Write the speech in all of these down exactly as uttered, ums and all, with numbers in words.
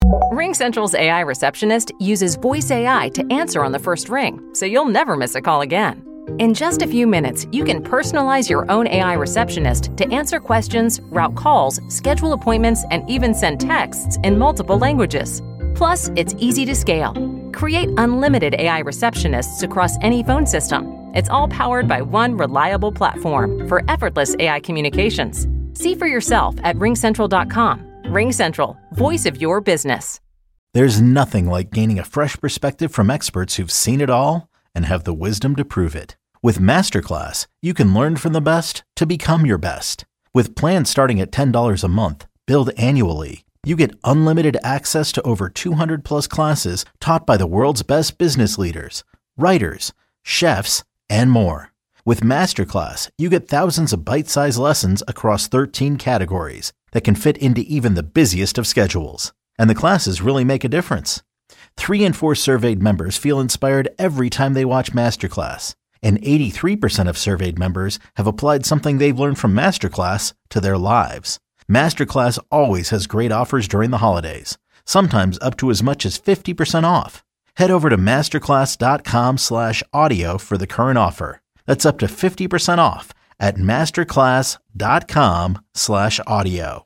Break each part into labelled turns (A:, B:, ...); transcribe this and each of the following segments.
A: RingCentral's A I receptionist uses voice A I to answer on the first ring, so you'll never miss a call again. In just a few minutes, you can personalize your own A I receptionist to answer questions, route calls, schedule appointments, and even send texts in multiple languages. Plus, it's easy to scale. Create unlimited A I receptionists across any phone system. It's all powered by one reliable platform for effortless A I communications. See for yourself at ring central dot com. RingCentral, voice of your business.
B: There's nothing like gaining a fresh perspective from experts who've seen it all and have the wisdom to prove it. With Masterclass, you can learn from the best to become your best. With plans starting at ten dollars a month, billed annually, you get unlimited access to over two hundred plus classes taught by the world's best business leaders, writers, chefs, and more. With Masterclass, you get thousands of bite-sized lessons across thirteen categories that can fit into even the busiest of schedules. And the classes really make a difference. Three in four surveyed members feel inspired every time they watch Masterclass. And eighty-three percent of surveyed members have applied something they've learned from Masterclass to their lives. Masterclass always has great offers during the holidays, sometimes up to as much as fifty percent off. Head over to masterclass.com slash audio for the current offer. That's up to fifty percent off at masterclass.com slash audio.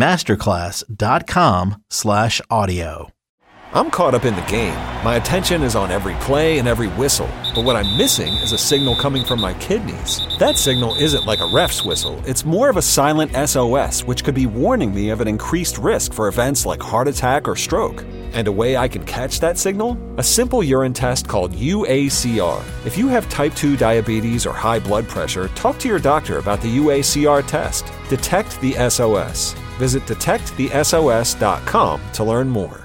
B: Masterclass.com slash audio.
C: I'm caught up in the game. My attention is on every play and every whistle. But what I'm missing is a signal coming from my kidneys. That signal isn't like a ref's whistle. It's more of a silent S O S, which could be warning me of an increased risk for events like heart attack or stroke. And a way I can catch that signal? A simple urine test called U A C R. If you have type two diabetes or high blood pressure, talk to your doctor about the U A C R test. Detect the S O S. Visit detect the S O S dot com to learn more.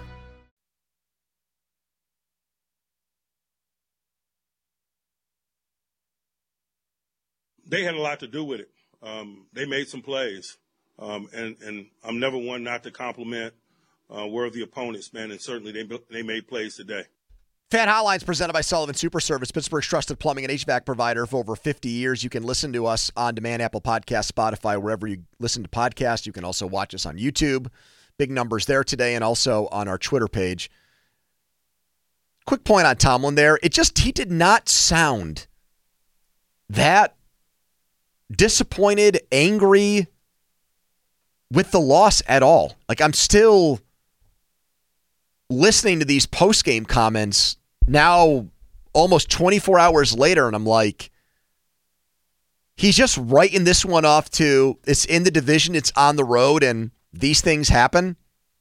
D: They had a lot to do with it. Um, they made some plays, um, and, and I'm never one not to compliment uh, worthy opponents, man, and certainly they they made plays today.
E: Fan Hotlines presented by Sullivan Super Service, Pittsburgh's trusted plumbing and H V A C provider for over fifty years. You can listen to us on demand, Apple Podcasts, Spotify, wherever you listen to podcasts. You can also watch us on YouTube. Big numbers there today, and also on our Twitter page. Quick point on Tomlin there. It just, he did not sound that disappointed, angry with the loss at all. Like, I'm still listening to these post-game comments now almost twenty-four hours later, and I'm like, he's just writing this one off to, it's in the division, it's on the road, and these things happen.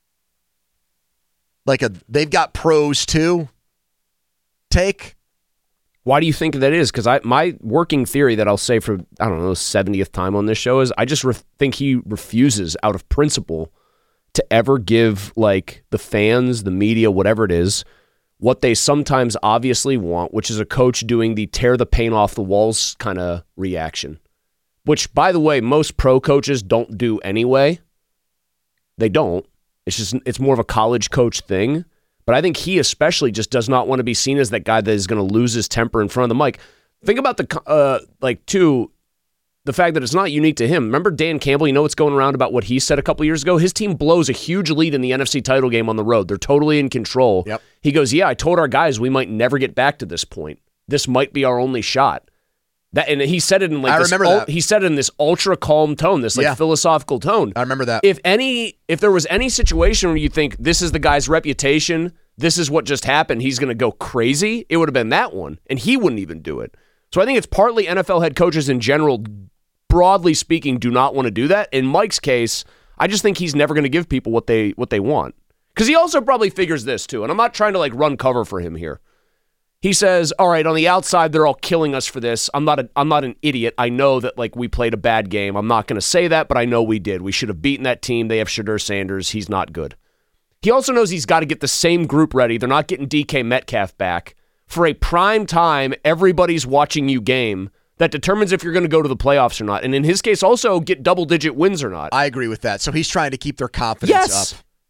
E: Like, a they've got pros too. Take.
F: Why do you think that is? Because I my working theory that I'll say for, I don't know, the seventieth time on this show is I just re- think he refuses out of principle to ever give, like, the fans, the media, whatever it is, what they sometimes obviously want, which is a coach doing the tear the paint off the walls kind of reaction. Which, by the way, most pro coaches don't do anyway. They don't. It's just, it's more of a college coach thing. But I think he especially just does not want to be seen as that guy that is going to lose his temper in front of the mic. Think about the, uh, like, too, the fact that it's not unique to him. Remember Dan Campbell? You know what's going around about what he said a couple years ago? His team blows a huge lead in the N F C title game on the road. They're totally in control.
E: Yep.
F: He goes, yeah, I told our guys we might never get back to this point. This might be our only shot. That, and he said it in like
E: I
F: this,
E: remember
F: ul-
E: that.
F: he said it in this ultra calm tone, this like
E: Yeah.
F: philosophical tone.
E: I remember that.
F: If any, if there was any situation where you think this is the guy's reputation, this is what just happened, he's going to go crazy, it would have been that one, and he wouldn't even do it. So I think it's partly N F L head coaches in general, broadly speaking, do not want to do that. In Mike's case, I just think he's never going to give people what they what they want. Because he also probably figures this too, and I'm not trying to like run cover for him here. He says, all right, on the outside, they're all killing us for this. I'm not a, I'm not an idiot. I know that like we played a bad game. I'm not going to say that, but I know we did. We should have beaten that team. They have Shadur Sanders. He's not good. He also knows he's got to get the same group ready. They're not getting D K Metcalf back for a prime time, everybody's watching you game that determines if you're going to go to the playoffs or not. And in his case, also get double-digit wins or not.
E: I agree with that. So he's trying to keep their confidence
F: yes.
E: up.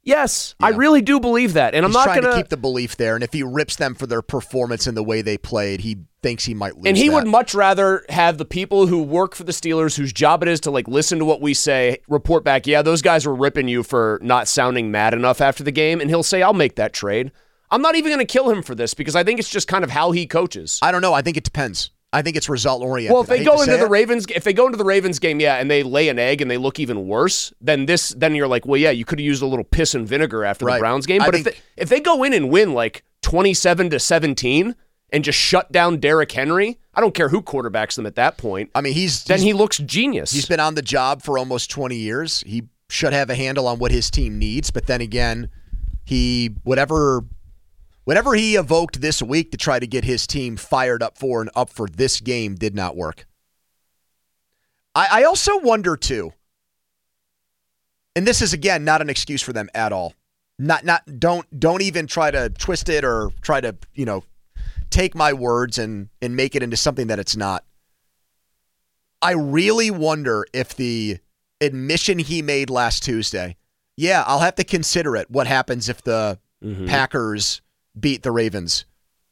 F: Yes,
E: Yeah.
F: I really do believe that, and
E: He's
F: I'm not
E: trying
F: going
E: to keep the belief there. And if he rips them for their performance and the way they played, he thinks he might lose.
F: And he
E: that.
F: would much rather have the people who work for the Steelers, whose job it is to like listen to what we say, report back, yeah, those guys were ripping you for not sounding mad enough after the game, and he'll say, I'll make that trade. I'm not even going to kill him for this because I think it's just kind of how he coaches.
E: I don't know. I think it depends. I think it's result oriented.
F: Well, if they go into the
E: it.
F: Ravens, if they go into the Ravens game, yeah, and they lay an egg and they look even worse, then this, then you're like, well, yeah, you could have used a little piss and vinegar after
E: Right.
F: the Browns game.
E: I
F: But
E: think,
F: if they, if they go in and win like twenty-seven to seventeen and just shut down Derrick Henry, I don't care who quarterbacks them at that point.
E: I mean, he's
F: then
E: he's,
F: he looks genius.
E: He's been on the job for almost twenty years. He should have a handle on what his team needs. But then again, he whatever. Whatever he evoked this week to try to get his team fired up for and up for this game did not work. I, I also wonder, too, and this is, again, not an excuse for them at all. Not, not, don't, don't even try to twist it or try to, you know, take my words and, and make it into something that it's not. I really wonder if the admission he made last Tuesday, yeah, I'll have to consider it. What happens if the mm-hmm. Packers beat the Ravens?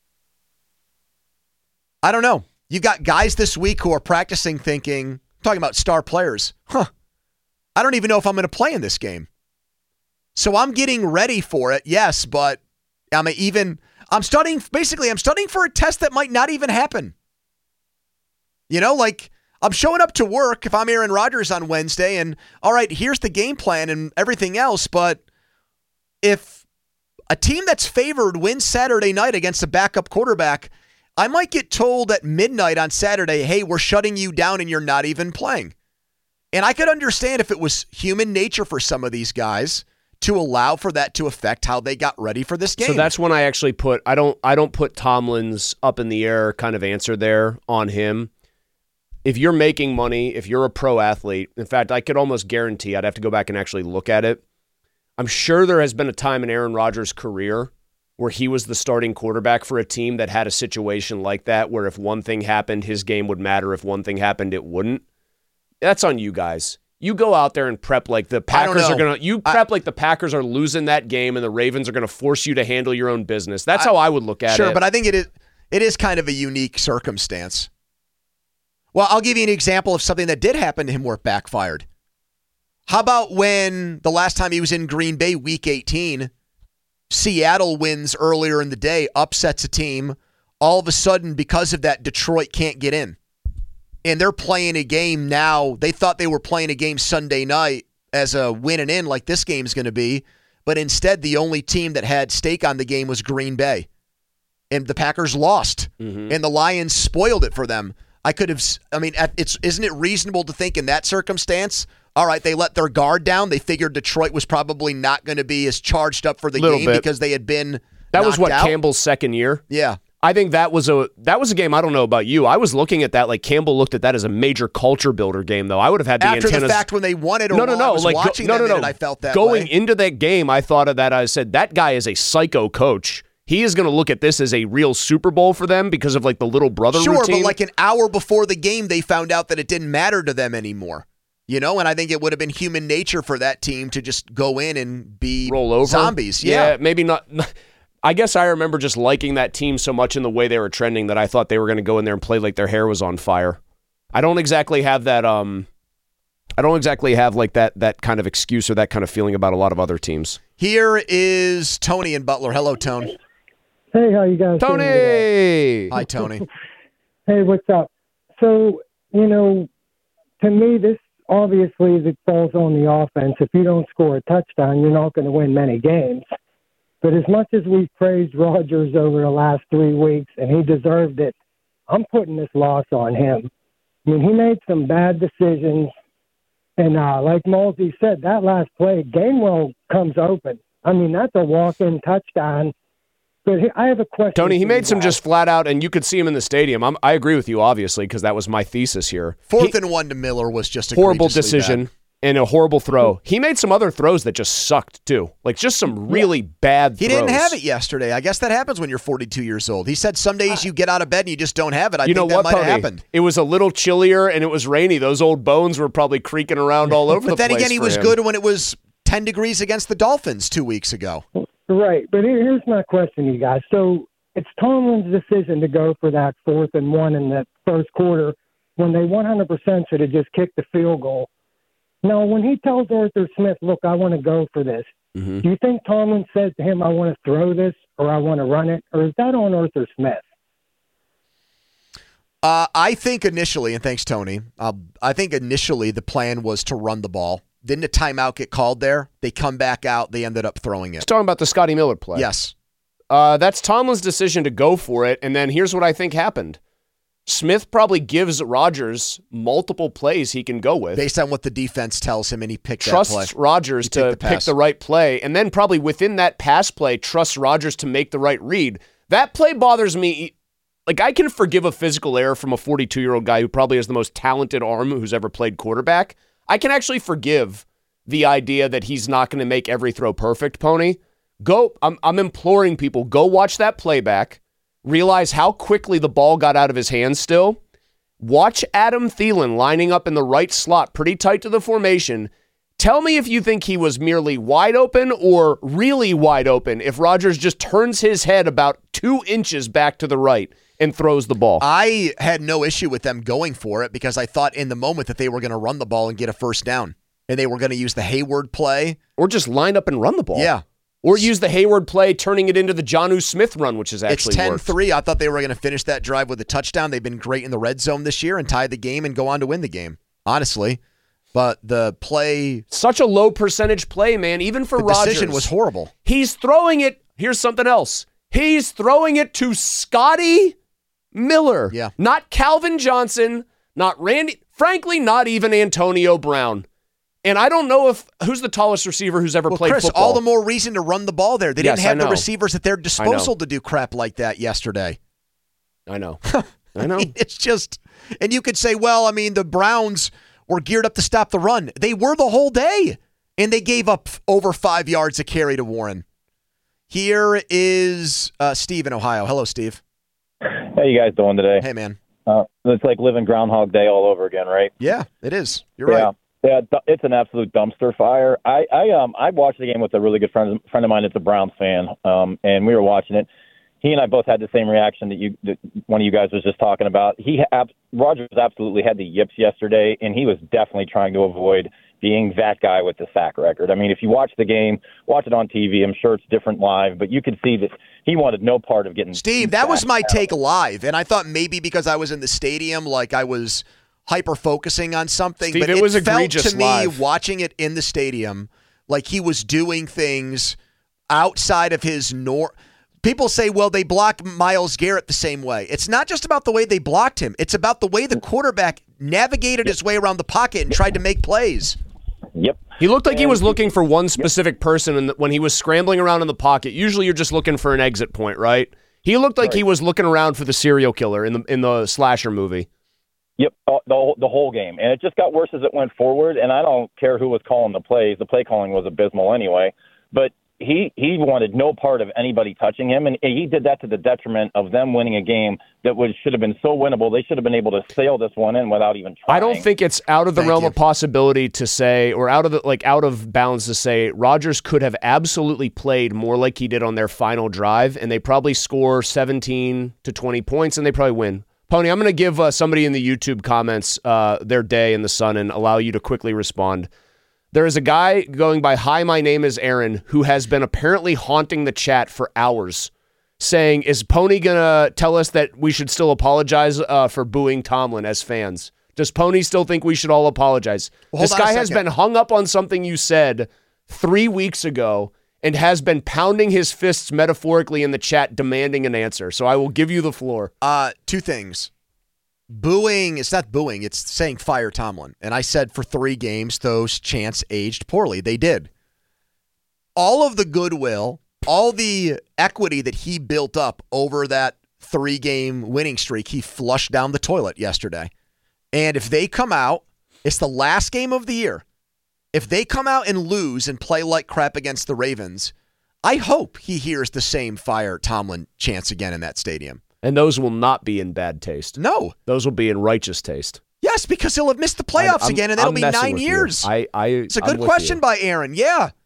E: I don't know. You've got guys this week who are practicing thinking, talking about star players, huh, I don't even know if I'm going to play in this game. So I'm getting ready for it, yes, but I'm even, I'm studying, basically I'm studying for a test that might not even happen. You know, like I'm showing up to work if I'm Aaron Rodgers on Wednesday and, all right, here's the game plan and everything else, but if a team that's favored wins Saturday night against a backup quarterback, I might get told at midnight on Saturday, hey, we're shutting you down and you're not even playing. And I could understand if it was human nature for some of these guys to allow for that to affect how they got ready for this game.
F: So that's when I actually put, I don't I don't put Tomlin's up in the air kind of answer there on him. If you're making money, if you're a pro athlete, in fact, I could almost guarantee, I'd have to go back and actually look at it. I'm sure there has been a time in Aaron Rodgers' career where he was the starting quarterback for a team that had a situation like that, where if one thing happened, his game would matter. If one thing happened, it wouldn't. That's on you guys. You go out there and prep like the Packers are going to, you prep I, like the Packers are losing that game and the Ravens are going to force you to handle your own business. That's I, how I would look at
E: sure,
F: it.
E: Sure, but I think it is, it is kind of a unique circumstance. Well, I'll give you an example of something that did happen to him where it backfired. How about when the last time he was in Green Bay, week eighteen, Seattle wins earlier in the day, upsets a team. All of a sudden, because of that, Detroit can't get in. And they're playing a game now. They thought they were playing a game Sunday night as a win and in like this game's going to be. But instead, the only team that had stake on the game was Green Bay. And the Packers lost. Mm-hmm. And the Lions spoiled it for them. I could have, I mean, it's isn't it reasonable to think in that circumstance, all right, they let their guard down. They figured Detroit was probably not going to be as charged up for the
F: Little
E: game
F: bit.
E: because they had been
F: That was what
E: out.
F: Campbell's second year.
E: Yeah.
F: I think that was a that was a game. I don't know about you. I was looking at that like Campbell looked at that as a major culture builder game, though. I would have had the
E: After
F: antennas.
E: the fact when they won it, or
F: no, no, no,
E: I was
F: like
E: watching
F: no, no,
E: them
F: no.
E: and I felt that
F: going
E: way.
F: into that game, I thought of that. I said that guy is a psycho coach. He is going to look at this as a real Super Bowl for them because of like the little brother
E: sure,
F: routine.
E: but like an hour before the game, they found out that it didn't matter to them anymore. You know, and I think it would have been human nature for that team to just go in and be
F: roll over
E: zombies. Yeah,
F: yeah maybe not. I guess I remember just liking that team so much in the way they were trending that I thought they were going to go in there and play like their hair was on fire. I don't exactly have that. Um, I don't exactly have like that that kind of excuse or that kind of feeling about a lot of other teams.
E: Here is Tony in Butler. Hello, Tony.
G: Hey, how you guys
F: Tony.
G: doing today?
E: Hi, Tony.
G: Hey, what's up? So, you know, to me, this obviously it falls on the offense. If you don't score a touchdown, you're not going to win many games. But as much as we've praised Rodgers over the last three weeks, and he deserved it, I'm putting this loss on him. I mean, he made some bad decisions. And uh, like Malsey said, that last play, Gainwell comes open. I mean, that's a walk-in touchdown. But I have a question.
F: Tony, he made some
G: guys.
F: just flat out, and you could see him in the stadium. I'm, I agree with you, obviously, because that was my thesis here.
E: Fourth
F: he,
E: and one to Miller was just a
F: horrible decision
E: bad.
F: and a horrible throw. He made some other throws that just sucked too, like just some really bad.
E: He
F: throws.
E: didn't have it yesterday. I guess that happens when you're forty-two years old. He said some days you get out of bed and you just don't have it. I
F: you
E: think
F: know
E: that
F: what,
E: might have
F: Tony?
E: happened.
F: It was a little chillier and it was rainy. Those old bones were probably creaking around all over the
E: But
F: place.
E: then again, he
F: for
E: was
F: him.
E: good when it was ten degrees against the Dolphins two weeks ago.
G: Right, but here- here's my question, you guys. So it's Tomlin's decision to go for that fourth and one in the first quarter when they one hundred percent should have just kicked the field goal. Now, when he tells Arthur Smith, look, I want to go for this,
F: Mm-hmm.
G: do you think Tomlin says to him, I want to throw this or I want to run it? Or is that on Arthur Smith?
E: Uh, I think initially, and thanks, Tony, uh, I think initially the plan was to run the ball. Didn't a timeout get called there? They come back out. They ended up throwing
F: He's
E: it.
F: talking about the Scotty Miller play.
E: Yes.
F: Uh, that's Tomlin's decision to go for it, and then here's what I think happened. Smith probably gives Rodgers multiple plays he can go with.
E: Based on what the defense tells him, and he picked
F: Trusts
E: that play.
F: Rodgers
E: He
F: to
E: picked the
F: pick
E: pass.
F: the right play, and then probably within that pass play, trusts Rodgers to make the right read. That play bothers me. Like, I can forgive a physical error from a forty-two-year-old guy who probably has the most talented arm who's ever played quarterback. I can actually forgive the idea that he's not going to make every throw perfect, Pony. Go, I'm, I'm imploring people, go watch that playback, realize how quickly the ball got out of his hands still. Watch Adam Thielen lining up in the right slot, pretty tight to the formation. Tell me if you think he was merely wide open or really wide open if Rodgers just turns his head about two inches back to the right and throws the ball.
E: I had no issue with them going for it because I thought in the moment that they were going to run the ball and get a first down. And they were going to use the Hayward play.
F: Or just line up and run the ball.
E: Yeah.
F: Or use the Hayward play, turning it into the Jonnu Smith run, which is actually
E: It's ten
F: worked.
E: three. I thought they were going to finish that drive with a touchdown. They've been great in the red zone this year and tie the game and go on to win the game, honestly. But the play...
F: Such a low percentage play, man, even for
E: the
F: Rodgers.
E: The decision was horrible.
F: He's throwing it... Here's something else. He's throwing it to Scotty Miller.
E: Yeah.
F: Not Calvin Johnson, not Randy... Frankly, not even Antonio Brown. And I don't know if who's the tallest receiver who's ever
E: Well,
F: played
E: Chris,
F: football.
E: all the more reason to run the ball there. They
F: Yes,
E: didn't have
F: I
E: the
F: know.
E: receivers at their disposal
F: I know.
E: to do crap like that yesterday.
F: I know. I know.
E: It's just, and you could say, well, I mean, the Browns were geared up to stop the run. They were the whole day, and they gave up over five yards a carry to Warren. Here is uh, Steve in Ohio. Hello, Steve.
H: How you guys doing today?
E: Hey, man.
H: Uh, it's like living Groundhog Day all over again, right?
E: Yeah, it is. You're
H: yeah.
E: right.
H: Yeah, th- it's an absolute dumpster fire. I, I um I watched the game with a really good friend friend of mine that's a Browns fan, um, and we were watching it. He and I both had the same reaction that you that one of you guys was just talking about. He ab- Rodgers absolutely had the yips yesterday, and he was definitely trying to avoid being that guy with the sack record. I mean, if you watch the game, watch it on T V. I'm sure it's different live, but you could see that he wanted no part of getting.
E: Steve, that was my
H: out.
E: take live, and I thought maybe because I was in the stadium, like I was hyper focusing on something.
F: Steve,
E: but
F: it
E: it,
F: was
E: felt
F: egregious
E: to me
F: live.
E: watching it in the stadium like he was doing things outside of his nor. People say, well, they block Myles Garrett the same way. It's not just about the way they blocked him. It's about the way the quarterback navigated his way around the pocket and tried to make plays.
H: Yep.
F: He looked like he was looking for one specific person, and when he was scrambling around in the pocket, usually you're just looking for an exit point, right? He looked like
H: Right.
F: he was looking around for the serial killer in the in the slasher movie.
H: Yep, the whole, the whole game. And it just got worse as it went forward, and I don't care who was calling the plays. The play calling was abysmal anyway. But he, he wanted no part of anybody touching him, and he did that to the detriment of them winning a game that was should have been so winnable. They should have been able to sail this one in without even trying.
F: I don't think it's out of the
E: Thank
F: realm
E: you.
F: of possibility to say, or out of the like out of bounds to say, Rodgers could have absolutely played more like he did on their final drive, and they probably score seventeen to twenty points, and they probably win. Pony, I'm going to give uh, somebody in the YouTube comments uh, their day in the sun and allow you to quickly respond. There is a guy going by, hi, my name is Aaron, who has been apparently haunting the chat for hours, saying, is Pony going to tell us that we should still apologize uh, for booing Tomlin as fans? Does Pony still think we should all apologize?
E: Well, hold
F: this
E: on a
F: guy has
E: second.
F: been hung up on something you said three weeks ago and has been pounding his fists metaphorically in the chat demanding an answer. So I will give you the floor.
E: Uh, two things. Booing, it's not booing, it's saying fire Tomlin. And I said for three games, those chants aged poorly. They did. All of the goodwill, all the equity that he built up over that three-game winning streak, he flushed down the toilet yesterday. And if they come out, it's the last game of the year. If they come out and lose and play like crap against the Ravens, I hope he hears the same fire Tomlin chants again in that stadium.
F: And those will not be in bad taste.
E: No.
F: Those will be in righteous taste.
E: Yes, because he'll have missed the playoffs
F: I'm-
E: again, and that'll
F: I'm
E: be
F: messing
E: nine
F: with you.
E: years.
F: I, I,
E: it's a
F: I'm
E: good
F: with
E: question
F: you.
E: by Aaron. Yeah.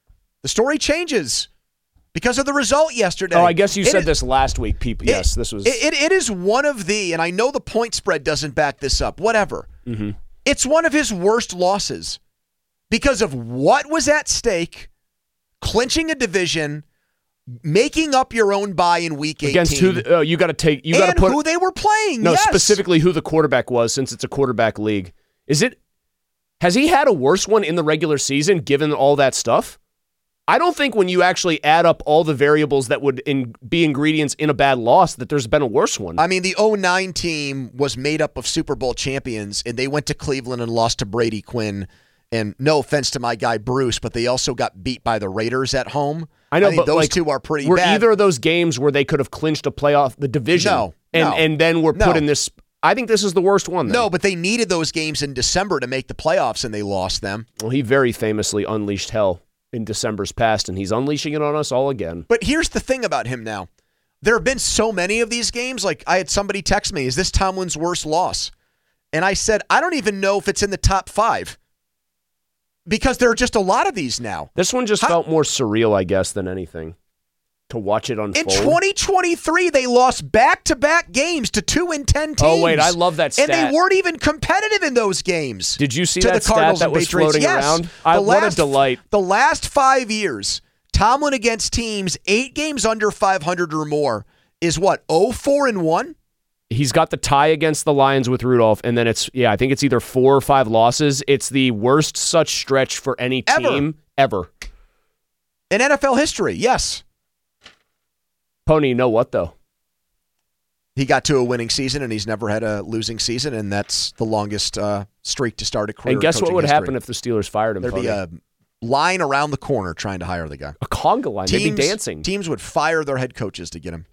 E: The story changes because of the result yesterday.
F: Oh, I guess you
E: it
F: said
E: is,
F: this last week, people. Yes,
E: it,
F: this was.
E: It, it, it is one of the, and I know the point spread doesn't back this up, whatever.
F: Mm-hmm.
E: It's one of his worst losses because of what was at stake, clinching a division, making up your own bye in week eighteen.
F: Against who the, uh, you got to take, you got to
E: and
F: put
E: who they were playing.
F: No,
E: yes.
F: specifically who the quarterback was, since it's a quarterback league. Is it? Has he had a worse one in the regular season, given all that stuff? I don't think when you actually add up all the variables that would in, be ingredients in a bad loss, that there's been a worse one.
E: I mean, the oh nine team was made up of Super Bowl champions, and they went to Cleveland and lost to Brady Quinn. And no offense to my guy Bruce, but they also got beat by the Raiders at home.
F: I know,
E: I think
F: but
E: those
F: like,
E: two are pretty
F: were
E: bad.
F: either of those games where they could have clinched a playoff, the division,
E: No,
F: and
E: no,
F: and then were
E: no.
F: put in this. I think this is the worst one. Then.
E: No, but they needed those games in December to make the playoffs, and they lost them.
F: Well, he very famously unleashed hell in December's past, and he's unleashing it on us all again.
E: But here's the thing about him now. There have been so many of these games. Like, I had somebody text me, is this Tomlin's worst loss? And I said, I don't even know if it's in the top five. Because there are just a lot of these now.
F: This one just
E: How,
F: felt more surreal, I guess, than anything. To watch it unfold.
E: In twenty twenty-three, they lost back-to-back games to two and ten teams.
F: Oh, wait, I love that stat.
E: And they weren't even competitive in those games.
F: Did you see
E: to
F: that
E: the Cardinals
F: stat that was
E: Patriots.
F: floating
E: yes.
F: around? I,
E: last,
F: what a delight.
E: The last five years, Tomlin against teams eight games under five hundred or more is what, oh four and one?
F: He's got the tie against the Lions with Rudolph, and then it's, yeah, I think it's either four or five losses. It's the worst such stretch for any team ever. ever.
E: In N F L history, yes.
F: Pony, you know what, though?
E: He got to a winning season, and he's never had a losing season, and that's the longest uh, streak to start a career.
F: And guess what would
E: history.
F: happen if the Steelers fired him,
E: There'd
F: Pony?
E: be a line around the corner trying to hire the guy.
F: A conga line.
E: Teams,
F: They'd be dancing.
E: Teams would fire their head coaches to get him.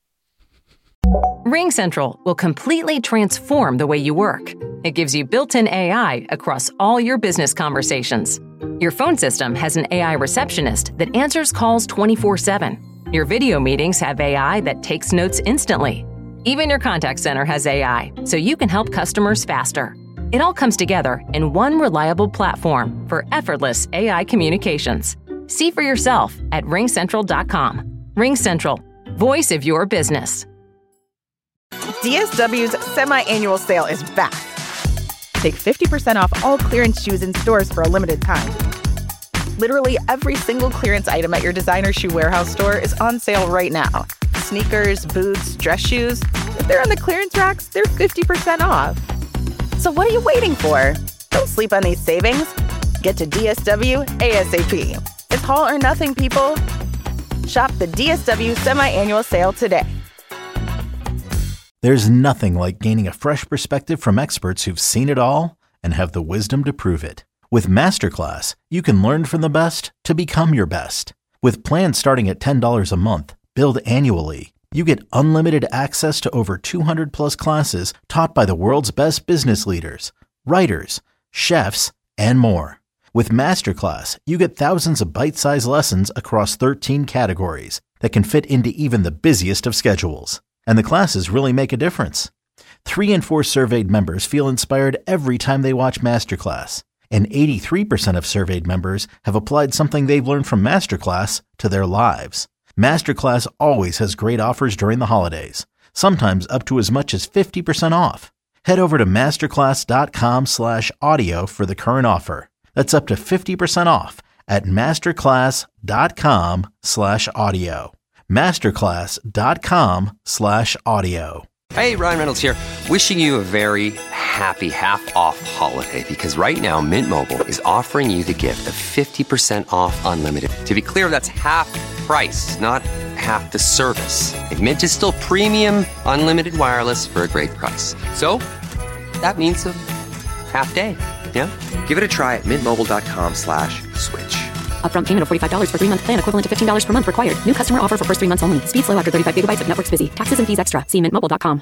A: RingCentral will completely transform the way you work. It gives you built-in A I across all your business conversations. Your phone system has an A I receptionist that answers calls twenty-four seven. Your video meetings have A I that takes notes instantly. Even your contact center has A I, so you can help customers faster. It all comes together in one reliable platform for effortless A I communications. See for yourself at ring central dot com. RingCentral, voice of your business.
I: D S W's semi-annual sale is back. Take fifty percent off all clearance shoes in stores for a limited time. Literally every single clearance item at your designer shoe warehouse store is on sale right now. Sneakers, boots, dress shoes. If they're on the clearance racks, they're fifty percent off. So what are you waiting for? Don't sleep on these savings. Get to D S W ASAP. It's haul or nothing, people. Shop the D S W semi-annual sale today.
B: There's nothing like gaining a fresh perspective from experts who've seen it all and have the wisdom to prove it. With Masterclass, you can learn from the best to become your best. With plans starting at ten dollars a month, billed annually, you get unlimited access to over two hundred plus classes taught by the world's best business leaders, writers, chefs, and more. With Masterclass, you get thousands of bite-sized lessons across thirteen categories that can fit into even the busiest of schedules. And the classes really make a difference. Three in four surveyed members feel inspired every time they watch Masterclass. And eighty-three percent of surveyed members have applied something they've learned from Masterclass to their lives. Masterclass always has great offers during the holidays, sometimes up to as much as fifty percent off. Head over to masterclass.com slash audio for the current offer. That's up to fifty percent off at masterclass.com slash audio. Masterclass.com slash audio.
J: Hey, Ryan Reynolds here, wishing you a very happy half-off holiday, because right now Mint Mobile is offering you the gift of fifty percent off unlimited. To be clear, that's half price, not half the service. And Mint is still premium unlimited wireless for a great price. So that means a half day, yeah? Give it a try at mintmobile.com slash switch.
K: Upfront payment of forty-five dollars for three-month plan equivalent to fifteen dollars per month required. New customer offer for first three months only. Speed slow after thirty-five gigabytes if network's busy. Taxes and fees extra. See mint mobile dot com.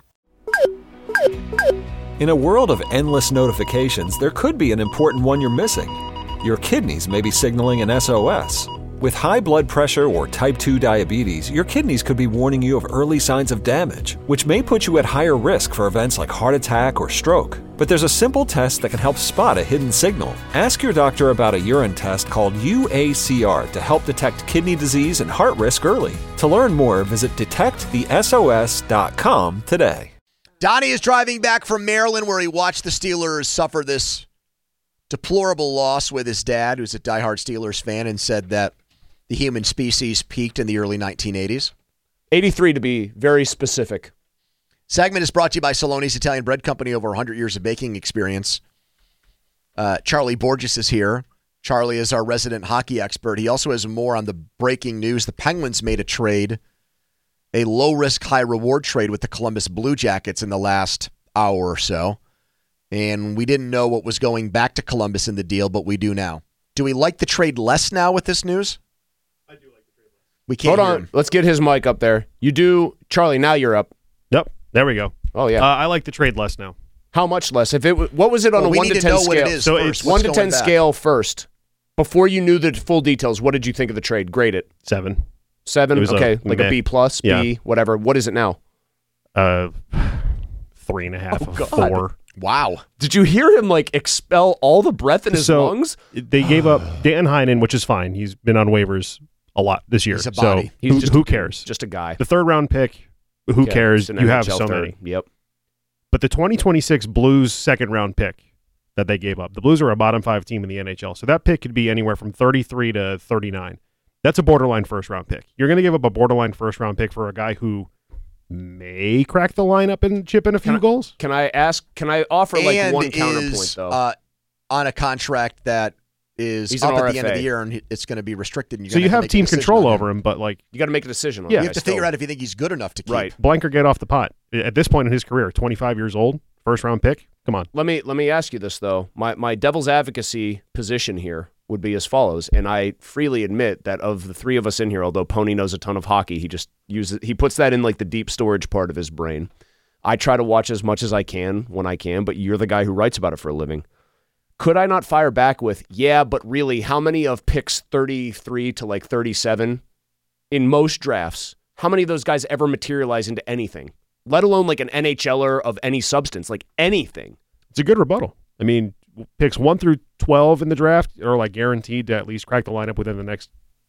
C: In a world of endless notifications, there could be an important one you're missing. Your kidneys may be signaling an S O S. With high blood pressure or type two diabetes, your kidneys could be warning you of early signs of damage, which may put you at higher risk for events like heart attack or stroke. But there's a simple test that can help spot a hidden signal. Ask your doctor about a urine test called U A C R to help detect kidney disease and heart risk early. To learn more, visit detect the S O S dot com today.
E: Donnie is driving back from Maryland where he watched the Steelers suffer this deplorable loss with his dad, who's a diehard Steelers fan, and said that the human species peaked in the early nineteen eighties.
F: eighty-three to be very specific.
E: Segment is brought to you by Saloni's Italian Bread Company, over one hundred years of baking experience. Uh, Charlie Borges is here. Charlie is our resident hockey expert. He also has more on the breaking news. The Penguins made a trade, a low-risk, high-reward trade with the Columbus Blue Jackets in the last hour or so. And we didn't know what was going back to Columbus in the deal, but we do now. Do we like the trade less now with this news?
L: I do like the trade less.
E: We can't
F: Hold
E: hear
F: on.
E: him.
F: Let's get his mic up there. You do. Charlie, now you're up.
L: Yep. There we go.
F: Oh, yeah.
L: Uh, I like the trade less now.
F: How much less? If it w- What was it on
E: Well,
F: a
E: we
F: one
E: need
F: to
E: to
F: ten
E: know
F: scale?
E: what it is
L: So
E: first.
L: it's
F: one
E: What's
F: to
E: going
F: ten
E: back?
F: scale first. Before you knew the full details, what did you think of the trade? Grade it.
L: Seven.
F: Seven?
L: It was a
F: Okay. like
L: meh.
F: a B plus, B,
L: Yeah.
F: whatever. What is it now?
L: Uh, three and a half,
F: Oh,
L: of
F: God.
L: four.
E: Wow.
F: Did you hear him like expel all the breath in his
L: so
F: lungs?
L: they gave up Dan Heinen, which is fine. He's been on waivers a lot this year.
E: He's a
L: so
E: body.
F: He's
L: who,
F: just
L: who cares?
F: Just a guy.
L: The third round pick, who
F: Yeah,
L: cares?
F: just an
L: You have
F: N H L
L: so
F: third.
L: many.
F: Yep.
L: But the twenty twenty-six Blues second round pick that they gave up, the Blues are a bottom five team in the N H L. So that pick could be anywhere from thirty-three to thirty-nine. That's a borderline first round pick. You're going to give up a borderline first round pick for a guy who may crack the lineup and chip in a few
F: Can I-
L: goals?
F: Can I ask, can I offer like
E: and
F: one
E: is,
F: counterpoint though?
E: Uh, on a contract that is
F: He's
E: up
F: an
E: at
F: R F
E: the end of
F: A.
E: the year, and he- it's going to be restricted. And you're
L: So
E: gonna
L: you
E: have,
L: have
E: to make a
L: team
E: decision
L: control
E: on
L: over him, but like
F: you got to make a decision on
L: Yeah.
F: that.
E: You have to figure out if you think he's good enough to keep.
F: Right.
L: blank or get off the pot. At this point in his career, twenty-five years old, first round pick. Come on.
F: Let me let me ask you this though. My my devil's advocacy position here would be as follows, and I freely admit that of the three of us in here, although Pony knows a ton of hockey, he just uses he puts that in like the deep storage part of his brain. I try to watch as much as I can when I can, but you're the guy who writes about it for a living. Could I not fire back with, yeah, but really, how many of picks thirty-three to like thirty-seven in most drafts, how many of those guys ever materialize into anything? Let alone like an NHLer of any substance, like anything.
L: It's a good rebuttal. I mean, picks one through twelve in the draft are like guaranteed to at least crack the lineup within the next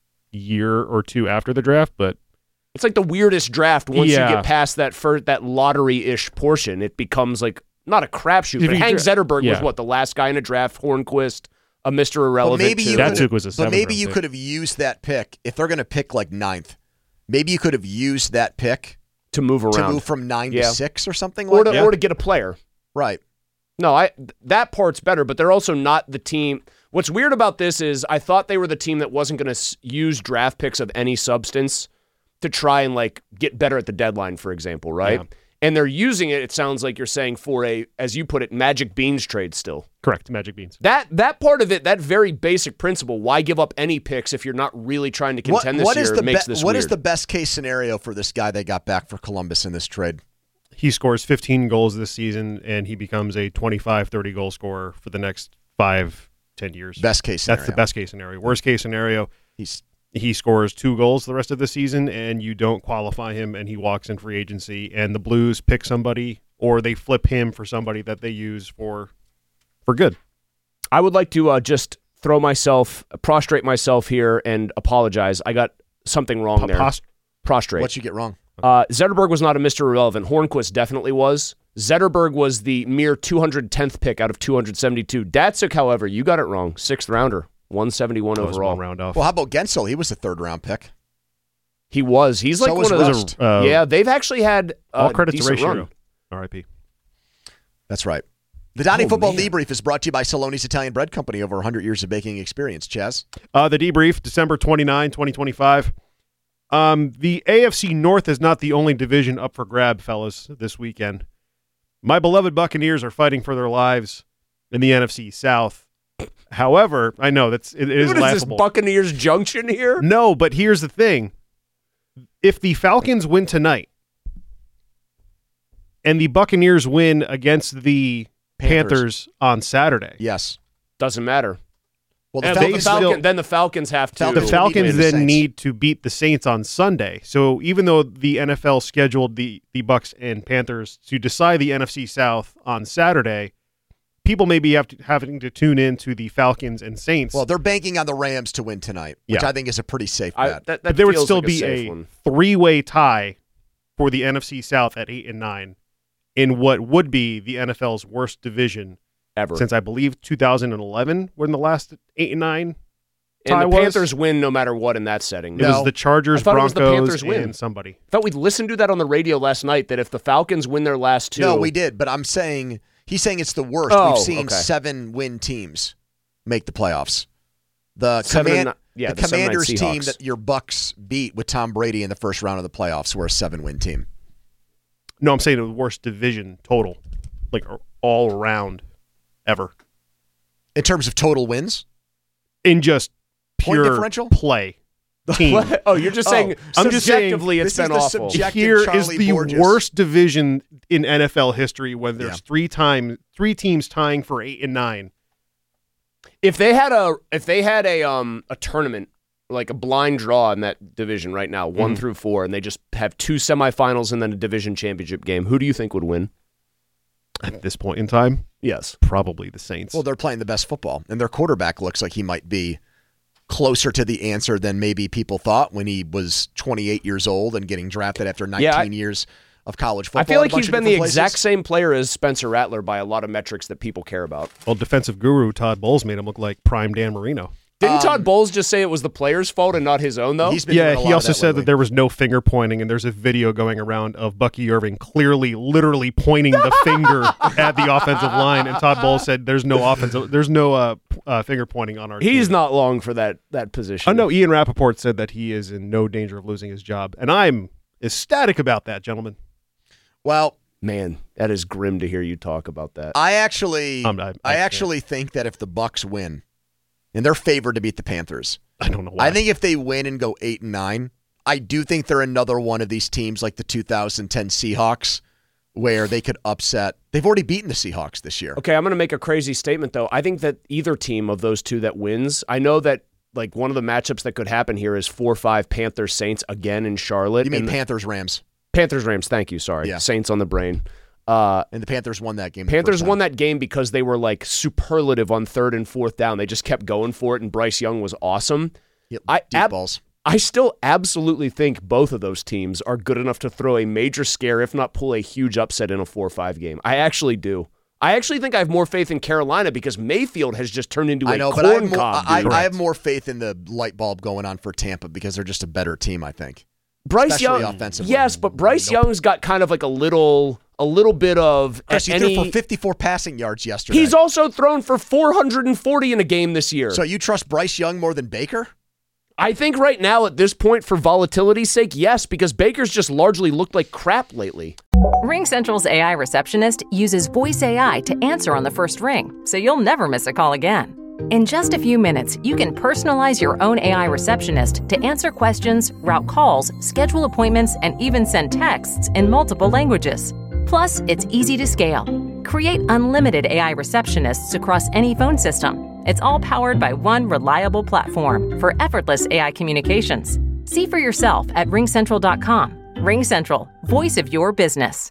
L: year or two after the draft, but
F: It's like the weirdest draft once
L: Yeah.
F: you get past that first, that lottery-ish portion. It becomes like not a crapshoot,
L: If
F: but
L: you
F: Hank
L: dra-
F: Zetterberg was
L: yeah.
F: what, the last guy in a draft, Hornquist, a Mister
E: But
F: Irrelevant.
E: maybe
F: too.
E: you
L: That
E: could
L: took was a
E: But
L: seventh
E: maybe
L: round
E: you
L: pick.
E: could have used that pick if they're going to pick like ninth. Maybe you could have used that pick
F: to move around.
E: to move from nine
F: Yeah.
E: to six or something
F: or
E: like
F: to,
E: that.
F: or to get a player.
E: Right.
F: No, I that part's better, but they're also not the team. What's weird about this is I thought they were the team that wasn't going to use draft picks of any substance to try and like get better at the deadline, for example, right?
L: Yeah.
F: And they're using it, it sounds like you're saying, for a, as you put it, magic beans trade still.
L: correct, Magic Beans.
F: That that part of it, that very basic principle, why give up any picks if you're not really trying to
E: What,
F: contend this
E: what
F: year,
E: is the
F: makes
E: be-
F: this
E: what
F: weird.
E: is the best case scenario for this guy they got back for Columbus in this trade?
L: He scores fifteen goals this season, and he becomes a twenty-five, thirty goal scorer for the next five, ten years.
E: Best case scenario.
L: That's the best case scenario. Worst case scenario,
E: He's
L: he scores two goals the rest of the season, and you don't qualify him, and he walks in free agency, and the Blues pick somebody, or they flip him for somebody that they use for for good.
F: I would like to uh, just throw myself, prostrate myself here and apologize. I got something wrong
L: Pa-
F: there.
L: post-
F: Prostrate.
E: What'd you get wrong?
F: Uh, Zetterberg was not a Mister Irrelevant. Hornquist definitely was. Zetterberg was the mere two hundred tenth pick out of two hundred seventy-two. Datsuk, however, you got it wrong. Sixth rounder, one seventy-one
L: That was
F: overall.
L: one round off.
E: Well, how about Gensel? He was a third round pick.
F: He was. He's like
E: So
F: one
E: was
F: of
E: Rust.
F: those.
L: Uh,
F: yeah, they've actually had uh,
L: all credit to
F: decent
L: Ray
F: run.
L: Shiro. R I P
E: That's right. The Donnie
F: Oh,
E: Football
F: man.
E: Debrief is brought to you by Saloni's Italian Bread Company, over one hundred years of baking experience. Chaz?
L: Uh, the debrief, December twenty-ninth, twenty twenty-five. Um, the A F C North is not the only division up for grab, fellas, this weekend. My beloved Buccaneers are fighting for their lives in the N F C South. However, I know that's it, it is
F: What is this,
L: laughable.
F: Buccaneers Junction here?
L: No, but here's the thing. If the Falcons win tonight and the Buccaneers win against the
E: Panthers.
L: Panthers, on Saturday,
E: Yes.
F: Doesn't matter.
E: Well, the
F: And
E: Falcons,
F: the Falcon,
L: still-
F: then the Falcons have to.
E: Falcons
L: the
E: will
L: Falcons
E: need to beat the
L: then
E: Saints.
L: need to beat the Saints on Sunday. So even though the N F L scheduled the, the Bucks and Panthers to decide the N F C South on Saturday, people maybe have to, having to tune in to the Falcons and Saints.
E: Well, they're banking on the Rams to win tonight, which
L: Yeah.
E: I think is a pretty safe
F: I,
E: bet.
F: that, that
L: but there would
F: feels
L: still
F: like
L: be
F: safe
L: a
F: one.
L: three-way tie for the N F C South at eight and nine in what would be the N F L's worst division
F: ever
L: since I believe two thousand eleven, when the last eight and nine tie
F: And the
L: was.
F: Panthers win no matter what in that setting.
L: It was the Chargers,
F: I thought it was
L: Broncos,
F: the Panthers win.
L: and somebody.
F: I thought we listened to that on the radio last night, that if the Falcons win their last two...
E: No, we did, but I'm saying he's saying it's the worst.
F: Oh,
E: We've seen
F: okay.
E: seven win teams make the playoffs. The
F: Seven
E: command,
F: and ni- yeah,
E: the,
F: the seven and nine
E: Commanders team
F: Seahawks.
E: that your Bucks beat with Tom Brady in the first round of the playoffs were a seven win team.
L: No, I'm saying the worst division total, like all around, ever.
E: In terms of total wins?
L: In just
E: Point
L: pure
E: differential?
L: play. Team.
F: oh, you're just saying
E: Oh,
L: I'm just saying
F: subjectively it's
E: this
F: been
E: is the
F: awful.
E: subjective
L: Here is
E: Charlie
L: the
E: Borges.
L: worst division in N F L history when there's
E: Yeah.
L: three time three teams tying for eight and nine.
F: If they had a if they had a um a tournament, like a blind draw in that division right now, one
L: Mhm.
F: through four, and they just have two semifinals and then a division championship game, who do you think would win?
L: At this point in time,
F: Yes.
L: probably the Saints.
E: Well, they're playing the best football, and their quarterback looks like he might be closer to the answer than maybe people thought when he was twenty-eight years old and getting drafted after nineteen
F: Yeah, I-
E: years of college football.
F: I feel
E: in a
F: like
E: bunch
F: he's
E: of
F: been the
E: different
F: exact
E: places.
F: same player as Spencer Rattler by a lot of metrics that people care about.
L: well, defensive guru Todd Bowles made him look like prime Dan Marino.
F: Didn't
E: Um,
F: Todd Bowles just say it was the player's fault and not his own, though?
E: He's been doing
L: Yeah,
E: a lot
L: he
E: of
L: also
E: that
L: said
E: lately.
L: that there was no finger pointing, and there's a video going around of Bucky Irving clearly, literally pointing the finger at the offensive line, and Todd Bowles said, "There's no offensive, there's no uh, p- uh, finger pointing on our
F: He's
L: team."
F: not long for that that position.
L: I know Ian Rappaport said that he is in no danger of losing his job, and I'm ecstatic about that, gentlemen.
E: Well,
F: Man, that is grim to hear you talk about that.
E: I actually,
L: Um, I-
E: I,
L: I can't.
E: actually think that if the Bucks win, and they're favored to beat the Panthers,
L: I don't know why.
E: I think if they win and go eight and nine, I do think they're another one of these teams like the two thousand ten Seahawks, where they could upset. They've already beaten the Seahawks this year.
F: Okay, I'm going to make a crazy statement, though. I think that either team of those two that wins, I know that like one of the matchups that could happen here is four five Panthers Saints again in Charlotte.
E: You mean
F: and
E: Panthers Rams?
F: Panthers Rams? Thank you. Sorry,
E: Yeah.
F: Saints on the brain. Uh,
E: And the Panthers won that game. the
F: Panthers
E: first time.
F: won that game because they were like superlative on third and fourth down. They just kept going for it, and Bryce Young was awesome.
E: Yep,
F: I
E: deep
F: ab-
E: balls.
F: I still absolutely think both of those teams are good enough to throw a major scare, if not pull a huge upset in a four five game. I actually do. I actually think I have more faith in Carolina because Mayfield has just turned into
E: I
F: a
E: know, but I have,
F: corn
E: more,
F: cob.
E: I,
F: dude.
E: I have more faith in the light bulb going on for Tampa because they're just a better team, I think.
F: Bryce
E: especially
F: Young,
E: offensively.
F: yes, but Bryce
E: Nope.
F: Young's got kind of like a little, a little bit of
E: Chris, you
F: any.
E: threw for fifty-four passing yards yesterday.
F: He's also thrown for four hundred forty in a game this year.
E: So you trust Bryce Young more than Baker?
F: I think right now at this point, for volatility's sake, yes, because Baker's just largely looked like crap lately.
A: RingCentral's A I receptionist uses voice A I to answer on the first ring, so you'll never miss a call again. In just a few minutes, you can personalize your own A I receptionist to answer questions, route calls, schedule appointments, and even send texts in multiple languages. Plus, it's easy to scale. Create unlimited A I receptionists across any phone system. It's all powered by one reliable platform for effortless A I communications. See for yourself at ring central dot com. RingCentral, voice of your business.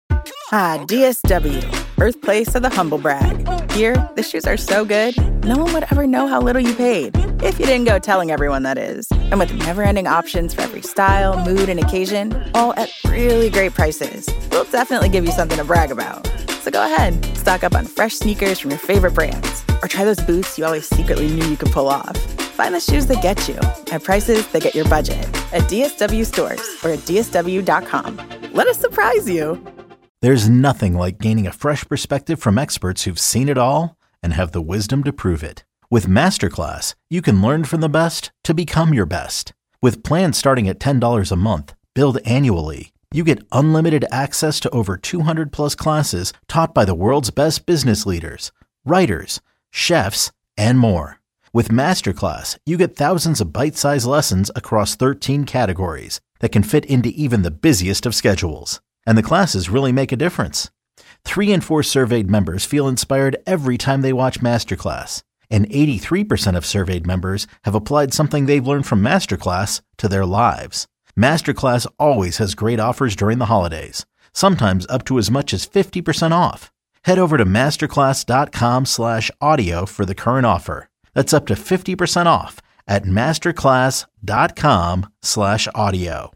I: Ah, D S W, birthplace of the humble brag. Here, the shoes are so good, no one would ever know how little you paid. If you didn't go telling everyone, that is. And with never-ending options for every style, mood, and occasion, all at really great prices, we'll definitely give you something to brag about. So go ahead, stock up on fresh sneakers from your favorite brands, or try those boots you always secretly knew you could pull off. Find the shoes that get you at prices that get your budget at D S W stores or at D S W dot com. Let us surprise you.
B: There's nothing like gaining a fresh perspective from experts who've seen it all and have the wisdom to prove it. With Masterclass, you can learn from the best to become your best. With plans starting at ten dollars a month, billed annually, you get unlimited access to over two hundred plus classes taught by the world's best business leaders, writers, chefs, and more. With Masterclass, you get thousands of bite-sized lessons across thirteen categories that can fit into even the busiest of schedules. And the classes really make a difference. Three in four surveyed members feel inspired every time they watch Masterclass. And eighty-three percent of surveyed members have applied something they've learned from Masterclass to their lives. Masterclass always has great offers during the holidays, sometimes up to as much as fifty percent off. Head over to masterclass.com slash audio for the current offer. That's up to fifty percent off at masterclass.com slash audio.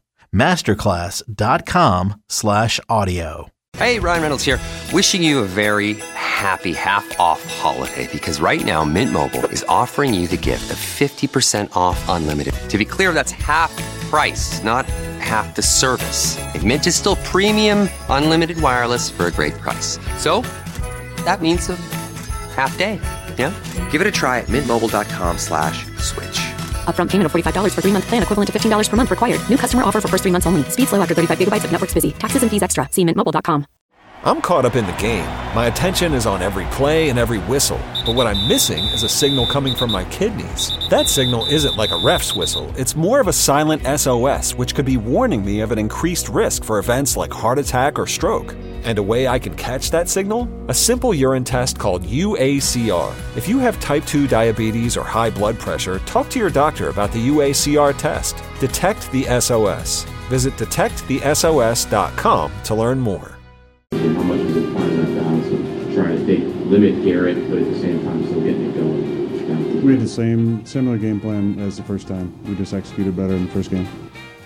B: Masterclass.com slash audio.
J: Hey, Ryan Reynolds here. Wishing you a very happy half-off holiday because right now Mint Mobile is offering you the gift of fifty percent off unlimited. To be clear, that's half price, not half the service. Like, Mint is still premium unlimited wireless for a great price. So that means a half day. Yeah? Give it a try at mintmobile.com slash switch.
K: Upfront payment of forty-five dollars for three-month plan equivalent to fifteen dollars per month required. New customer offer for first three months only. Speed slow after thirty-five gigabytes if network's busy. Taxes and fees extra. See mint mobile dot com.
C: I'm caught up in the game. My attention is on every play and every whistle. But what I'm missing is a signal coming from my kidneys. That signal isn't like a ref's whistle. It's more of a silent S O S, which could be warning me of an increased risk for events like heart attack or stroke. And a way I can catch that signal? A simple urine test called U A C R. If you have type two diabetes or high blood pressure, talk to your doctor about the U A C R test. Detect the S O S. Visit detect the S O S dot com to learn more.
M: How much is it part of that balance of trying to think, limit Garrett, but at the same time still getting it going?
N: We had the same, similar game plan as the first time. We just executed better in the first game.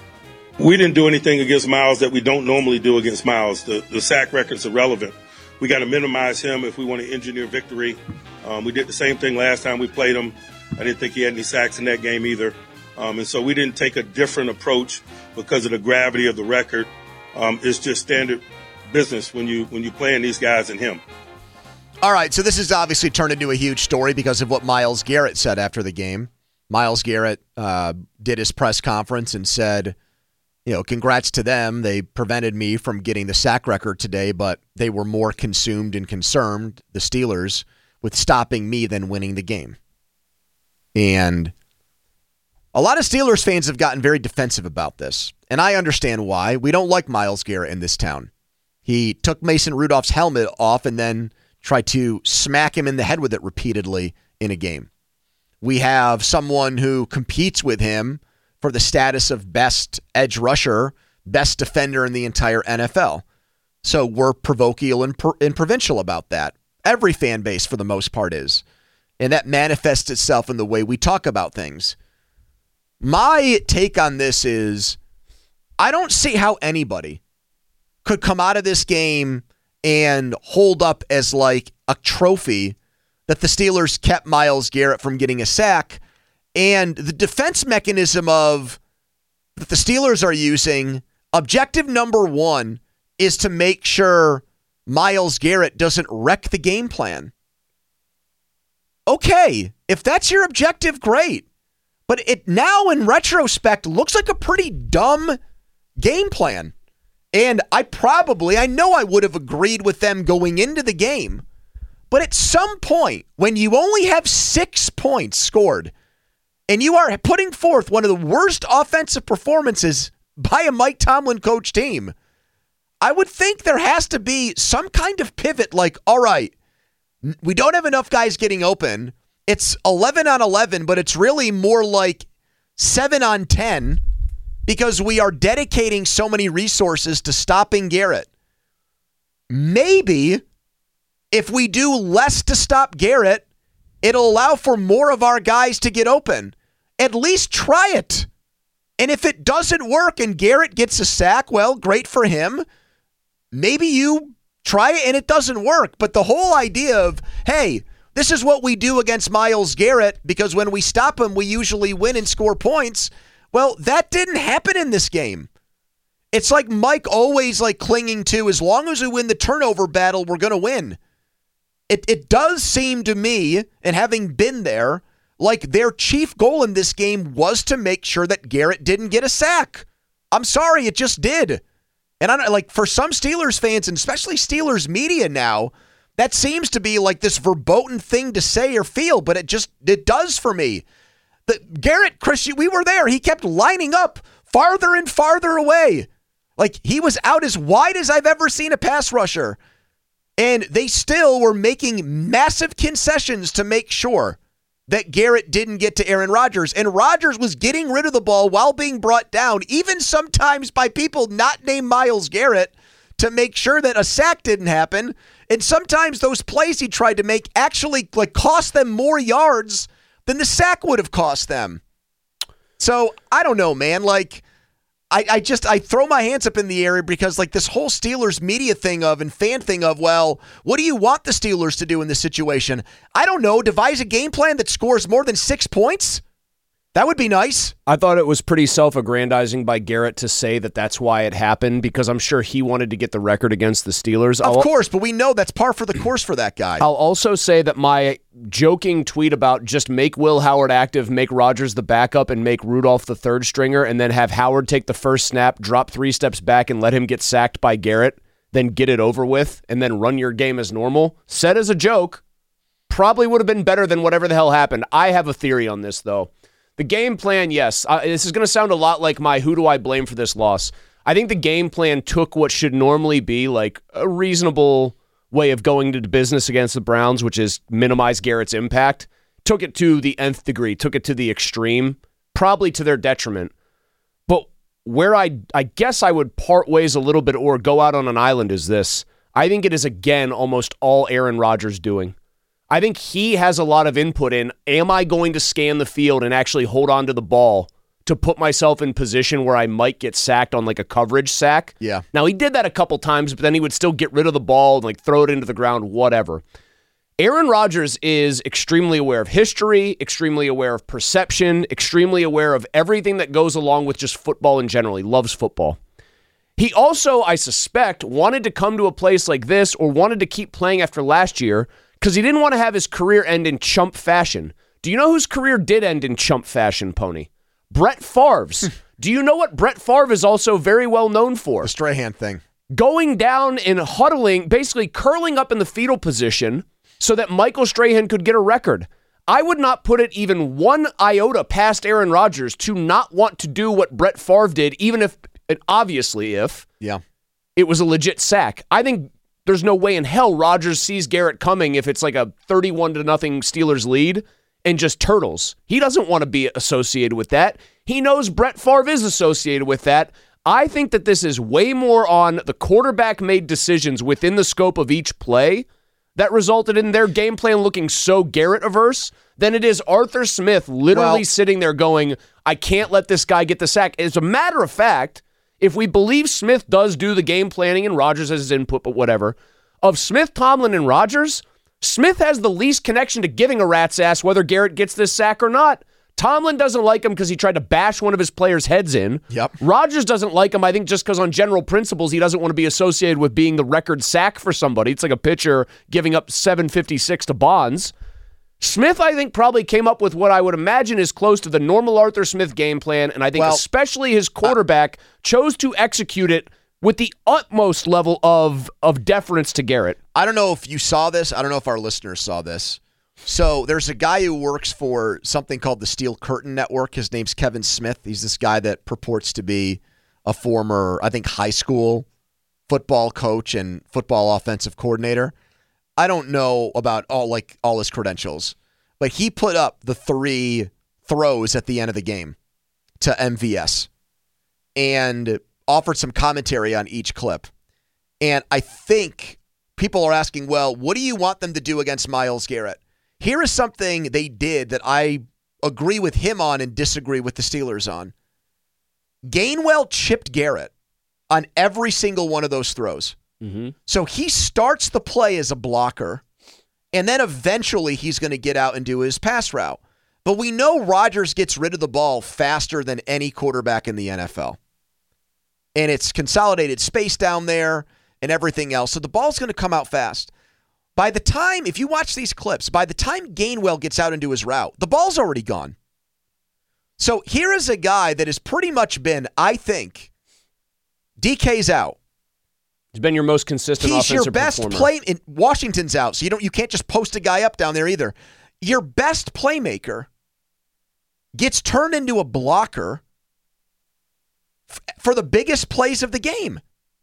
D: We didn't do anything against Miles that we don't normally do against Miles. The, the sack record's irrelevant. We got to minimize him if we want to engineer victory. Um, we did the same thing last time we played him. I didn't think he had any sacks in that game either. Um, and so we didn't take a different approach because of the gravity of the record. Um, it's just standard business when you when you playing these guys and him.
E: All right, so this has obviously turned into a huge story because of what Myles Garrett said after the game. Myles Garrett uh, did his press conference and said, you know, congrats to them. They prevented me from getting the sack record today, but they were more consumed and concerned, the Steelers, with stopping me than winning the game. And a lot of Steelers fans have gotten very defensive about this, and I understand why. We don't like Myles Garrett in this town. He took Mason Rudolph's helmet off and then tried to smack him in the head with it repeatedly in a game. We have someone who competes with him for the status of best edge rusher, best defender in the entire N F L. So we're parochial and, per- and provincial about that. Every fan base, for the most part, is. And that manifests itself in the way we talk about things. My take on this is, I don't see how anybody could come out of this game and hold up as like a trophy that the Steelers kept Myles Garrett from getting a sack. And the defense mechanism of that the Steelers are using, objective number one, is to make sure Myles Garrett doesn't wreck the game plan. Okay, if that's your objective, great. But it now, in retrospect, looks like a pretty dumb game plan. And I probably, I know I would have agreed with them going into the game. But at some point, when you only have six points scored, and you are putting forth one of the worst offensive performances by a Mike Tomlin coach team, I would think there has to be some kind of pivot like, all right, we don't have enough guys getting open. It's eleven on eleven, but it's really more like seven on ten because we are dedicating so many resources to stopping Garrett. Maybe if we do less to stop Garrett, it'll allow for more of our guys to get open. At least try it. And if it doesn't work and Garrett gets a sack, well, great for him. Maybe you try it and it doesn't work. But the whole idea of, hey, this is what we do against Myles Garrett because when we stop him, we usually win and score points. Well, that didn't happen in this game. It's like Mike always like clinging to, as long as we win the turnover battle, we're going to win. It it does seem to me, and having been there, like their chief goal in this game was to make sure that Garrett didn't get a sack. I'm sorry, it just did. And I like for some Steelers fans, and especially Steelers media now, that seems to be like this verboten thing to say or feel, but it just it does for me. The Garrett, Chris, we were there. He kept lining up farther and farther away. Like he was out as wide as I've ever seen a pass rusher. And they still were making massive concessions to make sure that Garrett didn't get to Aaron Rodgers. And Rodgers was getting rid of the ball while being brought down, even sometimes by people not named Myles Garrett, to make sure that a sack didn't happen. And sometimes those plays he tried to make actually like cost them more yards than the sack would have cost them. So I don't know, man. Like, I, I just I throw my hands up in the air because like this whole Steelers media thing of and fan thing of, well, what do you want the Steelers to do in this situation? I don't know. Devise a game plan that scores more than six points? That would be nice.
F: I thought it was pretty self-aggrandizing by Garrett to say that that's why it happened, because I'm sure he wanted to get the record against the Steelers.
E: Of
F: I'll,
E: course, but we know that's par for the course for that guy.
F: I'll also say that my joking tweet about just make Will Howard active, make Rodgers the backup, and make Rudolph the third stringer, and then have Howard take the first snap, drop three steps back, and let him get sacked by Garrett, then get it over with, and then run your game as normal, said as a joke, probably would have been better than whatever the hell happened. I have a theory on this, though. The game plan, yes. Uh, this is going to sound a lot like my who do I blame for this loss. I think the game plan took what should normally be like a reasonable way of going to business against the Browns, which is minimize Garrett's impact, took it to the nth degree, took it to the extreme, probably to their detriment. But where I, I guess I would part ways a little bit or go out on an island is this. I think it is, again, almost all Aaron Rodgers doing. I think he has a lot of input in, am I going to scan the field and actually hold on to the ball to put myself in position where I might get sacked on like a coverage sack?
E: Yeah.
F: Now, he did that a couple times, but then he would still get rid of the ball and like throw it into the ground, whatever. Aaron Rodgers is extremely aware of history, extremely aware of perception, extremely aware of everything that goes along with just football in general. He loves football. He also, I suspect, wanted to come to a place like this or wanted to keep playing after last year because he didn't want to have his career end in chump fashion. Do you know whose career did end in chump fashion, Pony? Brett Favre's. Do you know what Brett Favre is also very well known for?
E: The Strahan thing.
F: Going down and huddling, basically curling up in the fetal position so that Michael Strahan could get a record. I would not put it even one iota past Aaron Rodgers to not want to do what Brett Favre did, even if, and obviously if,
E: yeah,
F: it was a legit sack. I think there's no way in hell Rodgers sees Garrett coming if it's like a thirty-one to nothing Steelers lead and just turtles. He doesn't want to be associated with that. He knows Brett Favre is associated with that. I think that this is way more on the quarterback-made decisions within the scope of each play that resulted in their game plan looking so Garrett-averse than it is Arthur Smith literally well, sitting there going, I can't let this guy get the sack. As a matter of fact, if we believe Smith does do the game planning and Rodgers has his input, but whatever, of Smith, Tomlin, and Rodgers, Smith has the least connection to giving a rat's ass whether Garrett gets this sack or not. Tomlin doesn't like him because he tried to bash one of his players' heads in.
E: Yep.
F: Rodgers doesn't like him, I think, just because on general principles, he doesn't want to be associated with being the record sack for somebody. It's like a pitcher giving up seven fifty-six to Bonds. Smith, I think, probably came up with what I would imagine is close to the normal Arthur Smith game plan, and I think well, especially his quarterback uh, chose to execute it with the utmost level of, of deference to Garrett.
E: I don't know if you saw this. I don't know if our listeners saw this. So there's a guy who works for something called the Steel Curtain Network. His name's Kevin Smith. He's this guy that purports to be a former, I think, high school football coach and football offensive coordinator. I don't know about all like all his credentials, but he put up the three throws at the end of the game to M V S and offered some commentary on each clip. And I think people are asking, well, what do you want them to do against Myles Garrett? Here is something they did that I agree with him on and disagree with the Steelers on. Gainwell chipped Garrett on every single one of those throws.
F: Mm-hmm.
E: So he starts the play as a blocker, and then eventually he's going to get out and do his pass route. But we know Rodgers gets rid of the ball faster than any quarterback in the N F L. And it's consolidated space down there and everything else. So the ball's going to come out fast. By the time, if you watch these clips, by the time Gainwell gets out into his route, the ball's already gone. So here is a guy that has pretty much been, I think, D K's out.
F: He's been your most consistent
E: He's
F: offensive
E: your best
F: performer.
E: play. In, Washington's out, so you don't. You can't just post a guy up down there either. Your best playmaker gets turned into a blocker f- for the biggest plays of the game.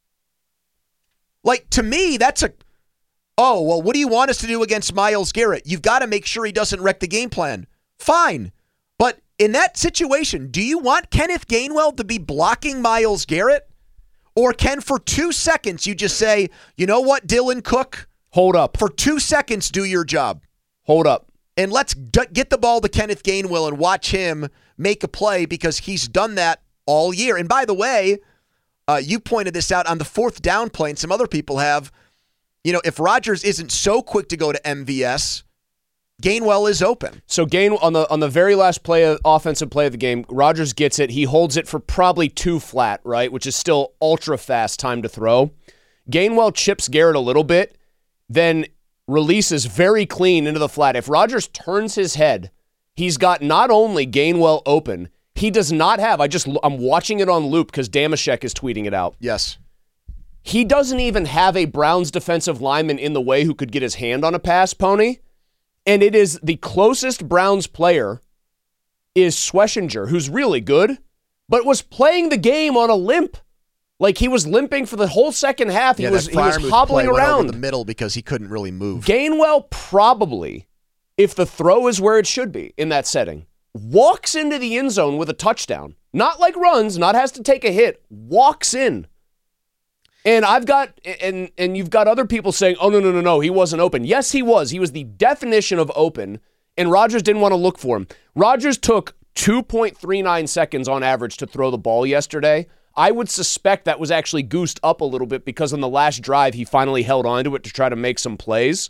E: Like, to me, that's a, oh, well, what do you want us to do against Myles Garrett? You've got to make sure he doesn't wreck the game plan. Fine. But in that situation, do you want Kenneth Gainwell to be blocking Myles Garrett? Or can for two seconds you just say, you know what, Dylan Cook?
F: Hold up.
E: For two seconds, do your job.
F: Hold up.
E: And let's d- get the ball to Kenneth Gainwell and watch him make a play because he's done that all year. And by the way, uh, you pointed this out on the fourth down play, and some other people have. You know, if Rodgers isn't so quick to go to M V S, Gainwell is open.
F: So Gain on the on the very last play, of, offensive play of the game, Rodgers gets it. He holds it for probably two flat, right, which is still ultra fast time to throw. Gainwell chips Garrett a little bit, then releases very clean into the flat. If Rodgers turns his head, he's got not only Gainwell open, he does not have. I just I'm watching it on loop because Damashek is tweeting it out.
E: Yes.
F: He doesn't even have a Browns defensive lineman in the way who could get his hand on a pass, Pony. And it is the closest Browns player is Schwessinger, who's really good, but was playing the game on a limp. Like he was limping for the whole second half. He
E: yeah,
F: was, he
E: was
F: was hobbling
E: went
F: around
E: over the middle because he couldn't really move.
F: Gainwell probably, if the throw is where it should be in that setting, walks into the end zone with a touchdown. Not like runs, not has to take a hit, walks in. And I've got, and and you've got other people saying, oh, no, no, no, no, he wasn't open. Yes, he was. He was the definition of open, and Rodgers didn't want to look for him. Rodgers took two point three nine seconds on average to throw the ball yesterday. I would suspect that was actually goosed up a little bit because on the last drive, he finally held onto it to try to make some plays.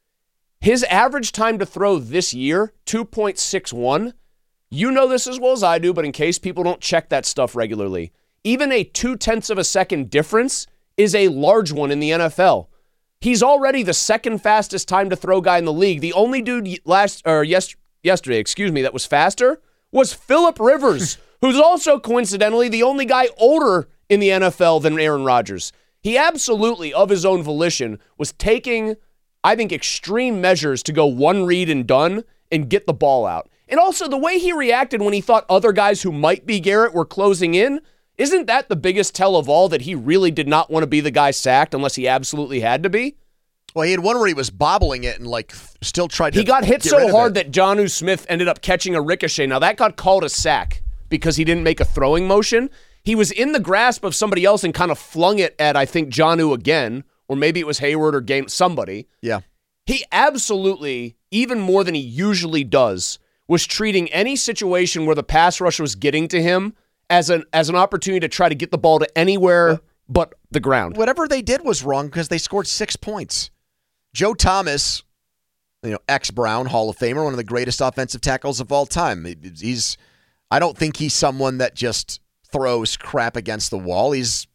F: His average time to throw this year, two point six one. You know this as well as I do, but in case people don't check that stuff regularly, even a two-tenths of a second difference is a large one in the N F L. He's already the second fastest time to throw guy in the league. The only dude last or yes, yesterday, excuse me, that was faster was Phillip Rivers, who's also coincidentally the only guy older in the N F L than Aaron Rodgers. He absolutely, of his own volition, was taking, I think, extreme measures to go one read and done and get the ball out. And also the way he reacted when he thought other guys who might be Garrett were closing in, isn't that the biggest tell of all that he really did not want to be the guy sacked unless he absolutely had to be?
E: Well, he had one where he was bobbling it and like still tried to
F: He got hit
E: get
F: so
E: rid of
F: hard
E: it.
F: that Jonnu Smith ended up catching a ricochet. Now that got called a sack because he didn't make a throwing motion. He was in the grasp of somebody else and kind of flung it at, I think, Jonnu again, or maybe it was Hayward or Game somebody.
E: Yeah.
F: He absolutely, even more than he usually does, was treating any situation where the pass rush was getting to him as an as an opportunity to try to get the ball to anywhere well, but the ground.
E: Whatever they did was wrong because they scored six points. Joe Thomas, you know, ex-Brown, Hall of Famer, one of the greatest offensive tackles of all time. He's, I don't think he's someone that just throws crap against the wall. He's,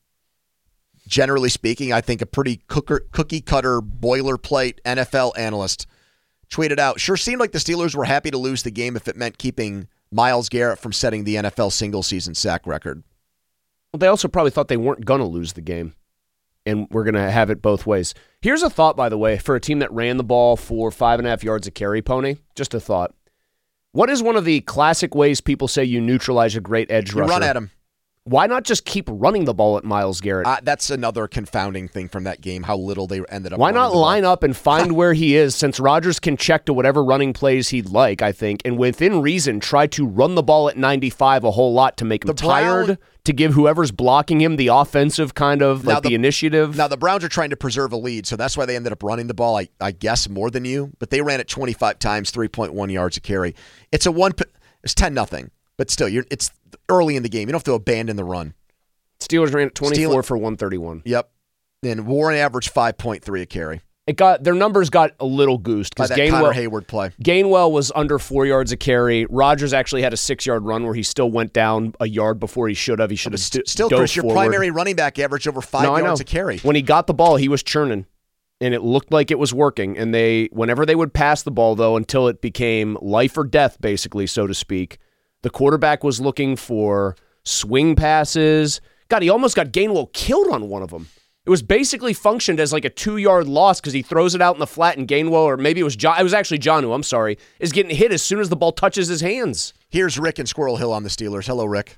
E: generally speaking, I think a pretty cooker, cookie-cutter, boilerplate N F L analyst. Tweeted out, sure seemed like the Steelers were happy to lose the game if it meant keeping Myles Garrett from setting the N F L single-season sack record.
F: Well, they also probably thought they weren't going to lose the game, and we're going to have it both ways. Here's a thought, by the way, for a team that ran the ball for five and a half yards a carry, Pony. Just a thought. What is one of the classic ways people say you neutralize a great edge
E: you
F: rusher?
E: Run at him.
F: Why not just keep running the ball at Myles Garrett?
E: Uh, that's another confounding thing from that game, how little they ended up
F: Why not line up and find where he is, since Rodgers can check to whatever running plays he'd like, I think, and within reason, try to run the ball at ninety-five a whole lot to make him
E: the
F: tired,
E: Brown,
F: to give whoever's blocking him the offensive kind of, like the, the initiative.
E: Now, the Browns are trying to preserve a lead, so that's why they ended up running the ball, I, I guess, more than you, but they ran it twenty-five times, three point one yards a carry. It's a one, it's ten nothing, but still, you're it's early in the game. You don't have to abandon the run.
F: Steelers ran at twenty-four
E: Steelers,
F: for one thirty-one.
E: Yep. And Warren averaged five point three a carry.
F: It got their numbers got a little goosed
E: by
F: because
E: that Connor
F: Gainwell,
E: Hayward play.
F: Gainwell was under four yards a carry. Rodgers actually had a six-yard run where he still went down a yard before he should have. He should have st-
E: still,
F: dove
E: Chris, your
F: forward.
E: primary running back averaged over five
F: no,
E: yards a carry.
F: When he got the ball, he was churning, and it looked like it was working. And they, whenever they would pass the ball, though, until it became life or death, basically, so to speak, the quarterback was looking for swing passes. God, he almost got Gainwell killed on one of them. It was basically functioned as like a two-yard loss because he throws it out in the flat and Gainwell, or maybe it was John, it was actually Jonnu, I'm sorry, is getting hit as soon as the ball touches his hands.
E: Here's Rick in Squirrel Hill on the Steelers. Hello, Rick.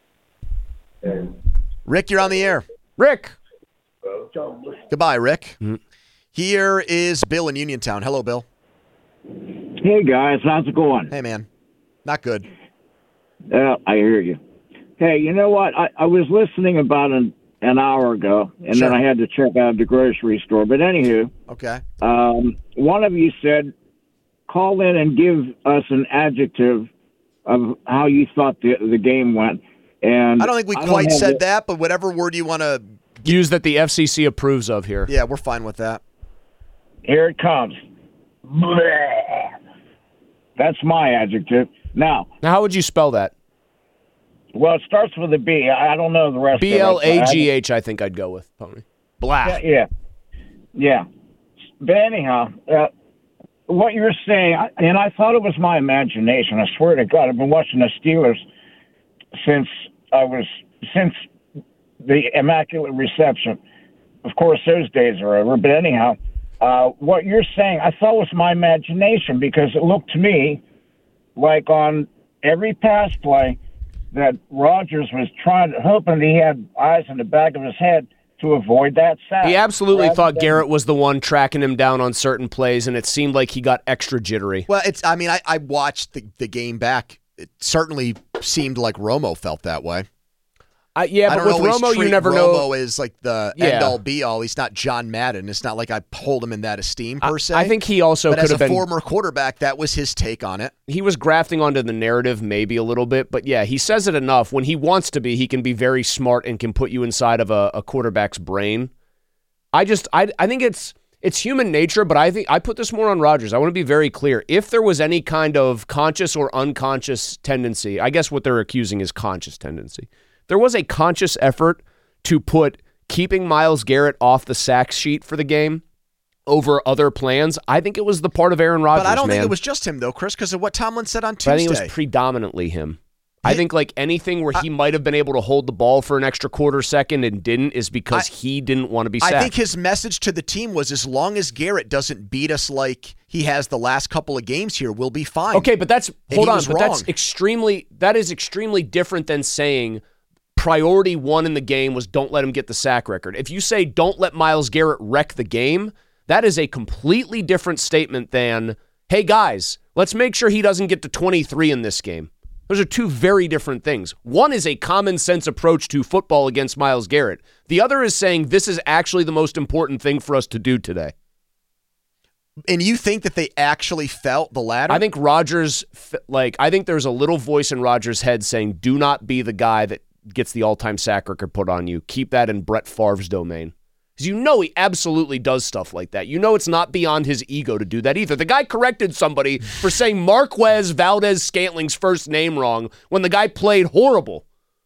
E: Hey. Rick, you're on the air.
F: Rick.
E: Goodbye, Rick.
F: Mm-hmm.
E: Here is Bill in Uniontown. Hello, Bill.
O: Hey, guys. How's it going?
E: Hey, man. Not good.
O: Uh, I hear you. Hey, you know what? I, I was listening about an an hour ago, and
E: Sure.
O: then I had to check out the grocery store. But anywho,
E: Okay.
O: um, one of you said, call in and give us an adjective of how you thought the, the game went. And
E: I don't think we
O: I don't
E: quite
O: have
E: said
O: it-
E: that, but whatever word you want to
F: use that the F C C approves of here.
E: Yeah, we're fine with that.
O: Here it comes. Bleh. That's my adjective. Now,
F: Now, how would you spell that?
O: well, it starts with a B. I I don't know the rest
F: B
O: of it.
F: L A G H, I think I'd go with, Pony. Blah.
O: Yeah, yeah, yeah. But anyhow, uh, what you're saying, I- and I thought it was my imagination. I swear to God, I've been watching the Steelers since I was since the Immaculate Reception. Of course, those days are over. But anyhow, uh, what you're saying, I thought was my imagination because it looked to me like on every pass play that Rodgers was trying, hoping he had eyes in the back of his head to avoid that sack.
F: He absolutely
O: Rather
F: thought
O: than-
F: Garrett was the one tracking him down on certain plays, and it seemed like he got extra jittery.
E: Well, it's. I mean, I, I watched the, the game back. It certainly seemed like Romo felt that way.
F: Uh, yeah,
E: I
F: but
E: don't
F: with
E: always
F: Romo, you
E: treat
F: never
E: Romo
F: know.
E: is like the
F: Yeah.
E: end all be all. He's not John Madden. It's not like I hold him in that esteem per se.
F: I think he also
E: but
F: could
E: as a
F: have been.
E: former quarterback, that was his take on it.
F: He was grafting onto the narrative maybe a little bit, but yeah, he says it enough. When he wants to be, he can be very smart and can put you inside of a, a quarterback's brain. I just, I, I think it's it's human nature, but I think I put this more on Rodgers. I want to be very clear. If there was any kind of conscious or unconscious tendency, I guess what they're accusing is conscious tendency. There was a conscious effort to put keeping Myles Garrett off the sack sheet for the game over other plans. I think it was the part of Aaron Rodgers,
E: But I don't
F: man.
E: think it was just him, though, Chris, because of what Tomlin said on
F: But
E: Tuesday.
F: I think it was predominantly him. I think like anything where he might have been able to hold the ball for an extra quarter second and didn't is because
E: I-
F: he didn't want to be sacked.
E: I think his message to the team was, as long as Garrett doesn't beat us like he has the last couple of games here, we'll be fine.
F: Okay, but that's
E: And
F: hold
E: he
F: on,
E: was
F: but that's
E: wrong.
F: extremely that is extremely different than saying priority one in the game was don't let him get the sack record. If you say don't let Myles Garrett wreck the game, that is a completely different statement than, hey guys, let's make sure he doesn't get to twenty-three in this game. Those are two very different things. One is a common sense approach to football against Myles Garrett. The other is saying this is actually the most important thing for us to do today.
E: And you think that they actually felt the latter?
F: I think Rodgers, like, I think there's a little voice in Rodgers' head saying, do not be the guy that gets the all-time sack record put on you. Keep that in Brett Favre's domain. Because you know he absolutely does stuff like that. You know it's not beyond his ego to do that either. The guy corrected somebody for saying Marquez Valdez-Scantling's first name wrong when the guy played horrible.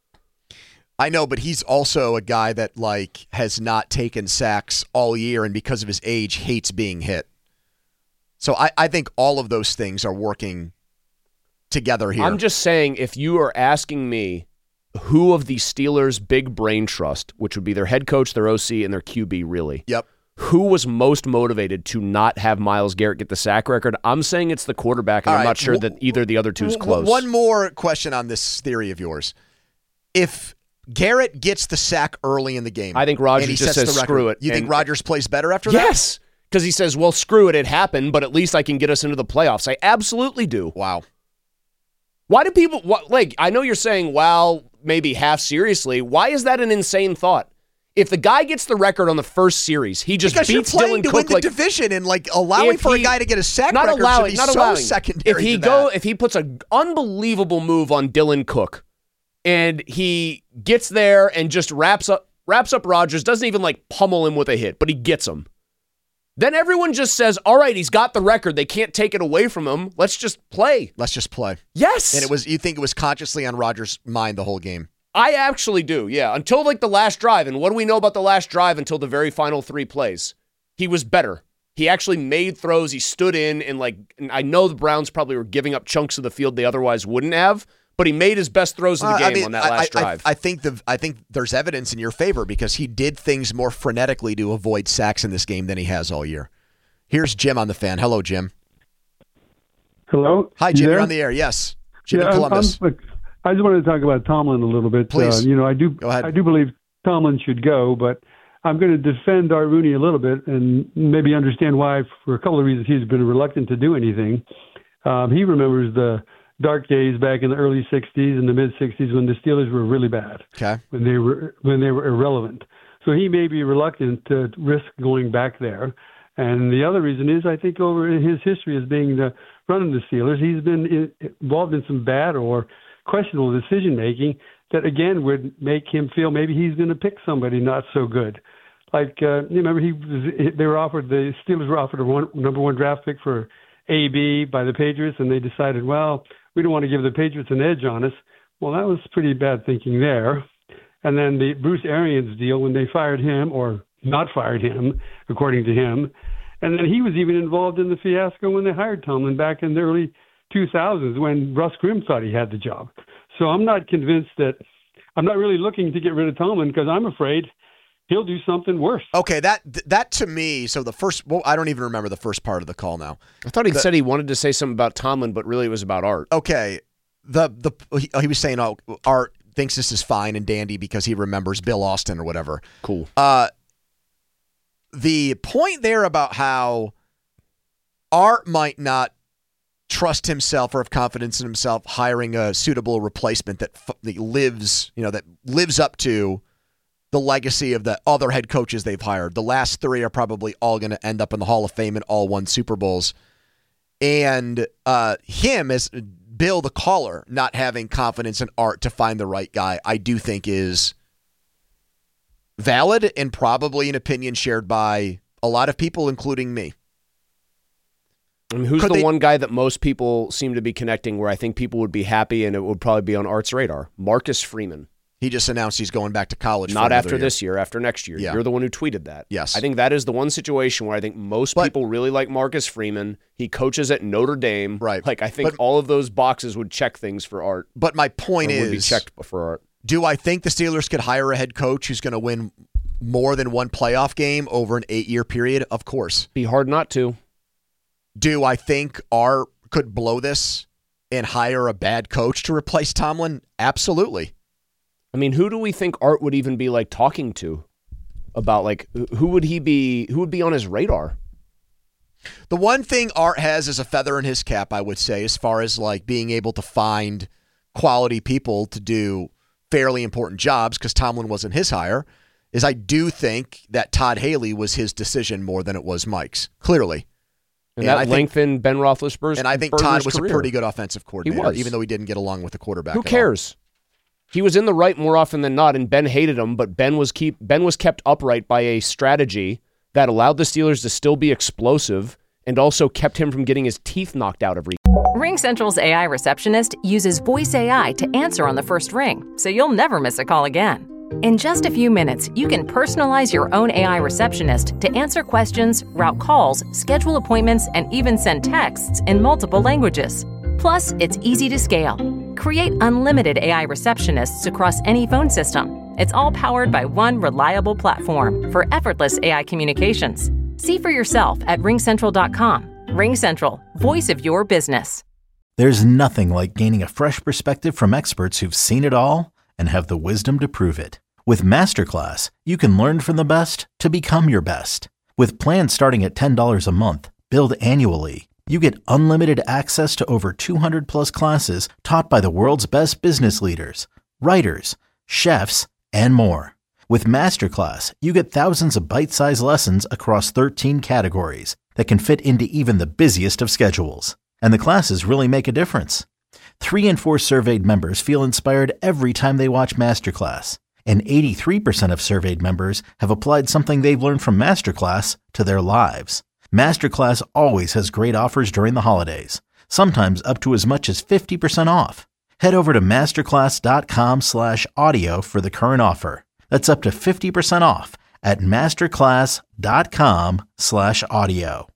E: I know, but he's also a guy that, like, has not taken sacks all year and because of his age hates being hit. So I, I think all of those things are working together here.
F: I'm just saying, if you are asking me who of the Steelers' big brain trust, which would be their head coach, their O C, and their Q B, really,
E: yep,
F: who was most motivated to not have Myles Garrett get the sack record, I'm saying it's the quarterback, and
E: All
F: I'm
E: right.
F: not sure that either of the other two is close.
E: One more question on this theory of yours. If Garrett gets the sack early in the game,
F: I think Rodgers
E: and he
F: just
E: sets
F: says,
E: the record,
F: screw it.
E: You think
F: And-
E: Rodgers plays better after that?
F: Yes, because he says, well, screw it, it happened, but at least I can get us into the playoffs. I absolutely do.
E: Wow.
F: Why do people, what, like, I know you're saying, well, maybe half seriously. Why is that an insane thought? If the guy gets the record on the first series, he just
E: Because
F: beats
E: you're playing
F: Dylan
E: to
F: Cook
E: win the
F: like
E: division, and like allowing
F: If
E: for
F: he-
E: a guy to get a sack
F: not
E: record
F: allowing,
E: should be
F: not
E: so
F: allowing.
E: secondary.
F: If he
E: to
F: go,
E: that.
F: if he puts an unbelievable move on Dylan Cook, and he gets there and just wraps up wraps up Rodgers, doesn't even like pummel him with a hit, but he gets him. Then everyone just says, all right, he's got the record. They can't take it away from him. Let's just play.
E: Let's just play.
F: Yes.
E: And it was. You think it was consciously on Rodgers' mind the whole game?
F: I actually do, yeah. Until like the last drive. And what do we know about the last drive until the very final three plays? He was better. He actually made throws. He stood in and like, and I know the Browns probably were giving up chunks of the field they otherwise wouldn't have, but he made his best throws of the
E: Uh,
F: game
E: I mean,
F: on that
E: I-
F: last
E: I,
F: drive.
E: I, I think the I think there's evidence in your favor because he did things more frenetically to avoid sacks in this game than he has all year. Here's Jim on the fan. Hello, Jim.
P: Hello.
E: Hi,
P: You
E: Jim. You're
P: there?
E: on the air. Yes, Jim
P: yeah,
E: in Columbus.
P: I'm, I'm, I just wanted to talk about Tomlin a little bit.
E: Please.
P: Uh, you know, I do.
E: Go ahead.
P: I do believe Tomlin should go, but I'm going to defend Art Rooney a little bit and maybe understand why, for a couple of reasons, he's been reluctant to do anything. Um, he remembers the dark days back in the early sixties and the mid sixties when the Steelers were really bad.
E: Okay.
P: When they were when they were irrelevant. So he may be reluctant to risk going back there. And the other reason is, I think, over in his history as being the running the Steelers, he's been in, involved in some bad or questionable decision making that again would make him feel maybe he's going to pick somebody not so good. Like uh, you remember, he was, they were offered the Steelers were offered a one, number one draft pick for A B by the Patriots, and they decided, well, we don't want to give the Patriots an edge on us. Well, that was pretty bad thinking there. And then the Bruce Arians deal, when they fired him or not fired him, according to him. And then he was even involved in the fiasco when they hired Tomlin back in the early two thousands when Russ Grimm thought he had the job. So I'm not convinced that – I'm not really looking to get rid of Tomlin because I'm afraid he'll do something worse.
E: Okay, that that to me – so the first well, – I don't even remember the first part of the call now.
F: I thought he
E: the,
F: said he wanted to say something about Tomlin, but really it was about Art.
E: Okay. The the He, he was saying, oh, Art thinks this is fine and dandy because he remembers Bill Austin or whatever.
F: Cool.
E: Uh The point there about how Art might not trust himself or have confidence in himself hiring a suitable replacement that, f- that lives, you know, that lives up to the legacy of the other head coaches they've hired. The last three are probably all going to end up in the Hall of Fame and all won Super Bowls. And uh, him as Bill the caller not having confidence in Art to find the right guy, I do think is valid and probably an opinion shared by a lot of people, including me.
F: I mean, who's
E: Could
F: the
E: they,
F: one guy that most people seem to be connecting where I think people would be happy and it would probably be on Art's radar? Marcus Freeman.
E: He just announced he's going back to college.
F: Not
E: for
F: after
E: year.
F: this year, after next year.
E: Yeah.
F: You're the one who tweeted that.
E: Yes.
F: I think that is the one situation where I think most
E: but,
F: people really like Marcus Freeman. He coaches at Notre Dame.
E: Right.
F: Like, I think
E: but,
F: all of those boxes would check things for Art.
E: But my point is,
F: would be checked for Art.
E: Do I think the Steelers could hire a head coach who's going to win more than one playoff game over an eight-year period? Of course.
F: Be hard not to.
E: Do I think Art could blow this and hire a bad coach to replace Tomlin? Absolutely.
F: I mean, who do we think Art would even be like talking to about, like, who would he be, who would be on his radar?
E: The one thing Art has is a feather in his cap, I would say, as far as like being able to find quality people to do fairly important jobs, because Tomlin wasn't his hire, is I do think that Todd Haley was his decision more than it was Mike's, clearly.
F: And,
E: and
F: that
E: I think,
F: lengthened Ben Roethlisberger's
E: And I think
F: Berger's
E: Todd was
F: career.
E: a pretty good offensive coordinator,
F: He was.
E: even though he didn't get along with the quarterback.
F: Who
E: at
F: cares?
E: All.
F: He was in the right more often than not, and Ben hated him, but Ben was keep Ben was kept upright by a strategy that allowed the Steelers to still be explosive and also kept him from getting his teeth knocked out every.
A: RingCentral's A I receptionist uses voice A I to answer on the first ring, so you'll never miss a call again. In just a few minutes, you can personalize your own A I receptionist to answer questions, route calls, schedule appointments, and even send texts in multiple languages. Plus, it's easy to scale. Create unlimited A I receptionists across any phone system. It's all powered by one reliable platform for effortless A I communications. See for yourself at ring central dot com. RingCentral, voice of your business.
B: There's nothing like gaining a fresh perspective from experts who've seen it all and have the wisdom to prove it. With Masterclass, you can learn from the best to become your best. With plans starting at ten dollars a month, billed annually, you get unlimited access to over two hundred plus classes taught by the world's best business leaders, writers, chefs, and more. With Masterclass, you get thousands of bite-sized lessons across thirteen categories that can fit into even the busiest of schedules. And the classes really make a difference. Three in four surveyed members feel inspired every time they watch Masterclass. And eighty-three percent of surveyed members have applied something they've learned from Masterclass to their lives. Masterclass always has great offers during the holidays, sometimes up to as much as fifty percent off. Head over to masterclass.com slash audio for the current offer. That's up to fifty percent off at masterclass.com slash audio.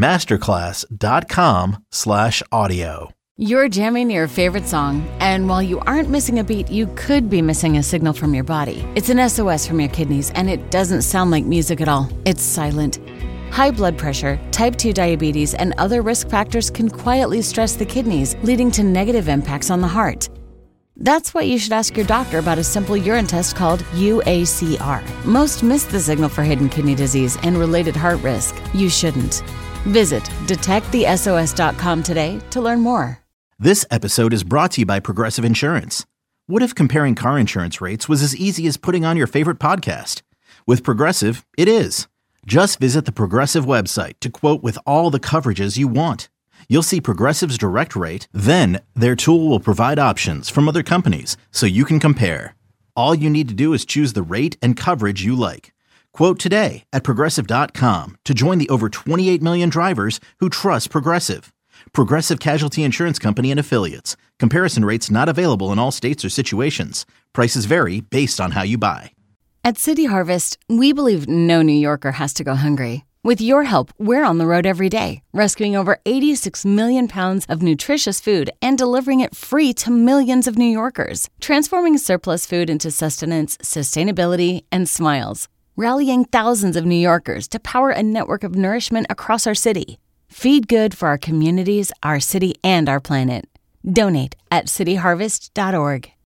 B: Masterclass.com slash audio.
Q: You're jamming your favorite song, and while you aren't missing a beat, you could be missing a signal from your body. It's an S O S from your kidneys, and it doesn't sound like music at all. It's silent. High blood pressure, type two diabetes, and other risk factors can quietly stress the kidneys, leading to negative impacts on the heart. That's why you should ask your doctor about a simple urine test called U A C R. Most miss the signal for hidden kidney disease and related heart risk. You shouldn't. Visit detect the S O S dot com today to learn more.
B: This episode is brought to you by Progressive Insurance. What if comparing car insurance rates was as easy as putting on your favorite podcast? With Progressive, it is. Just visit the Progressive website to quote with all the coverages you want. You'll see Progressive's direct rate, then their tool will provide options from other companies so you can compare. All you need to do is choose the rate and coverage you like. Quote today at Progressive dot com to join the over twenty-eight million drivers who trust Progressive. Progressive Casualty Insurance Company and Affiliates. Comparison rates not available in all states or situations. Prices vary based on how you buy.
Q: At City Harvest, we believe no New Yorker has to go hungry. With your help, we're on the road every day, rescuing over eighty-six million pounds of nutritious food and delivering it free to millions of New Yorkers, transforming surplus food into sustenance, sustainability, and smiles, rallying thousands of New Yorkers to power a network of nourishment across our city. Feed good for our communities, our city, and our planet. Donate at city harvest dot org.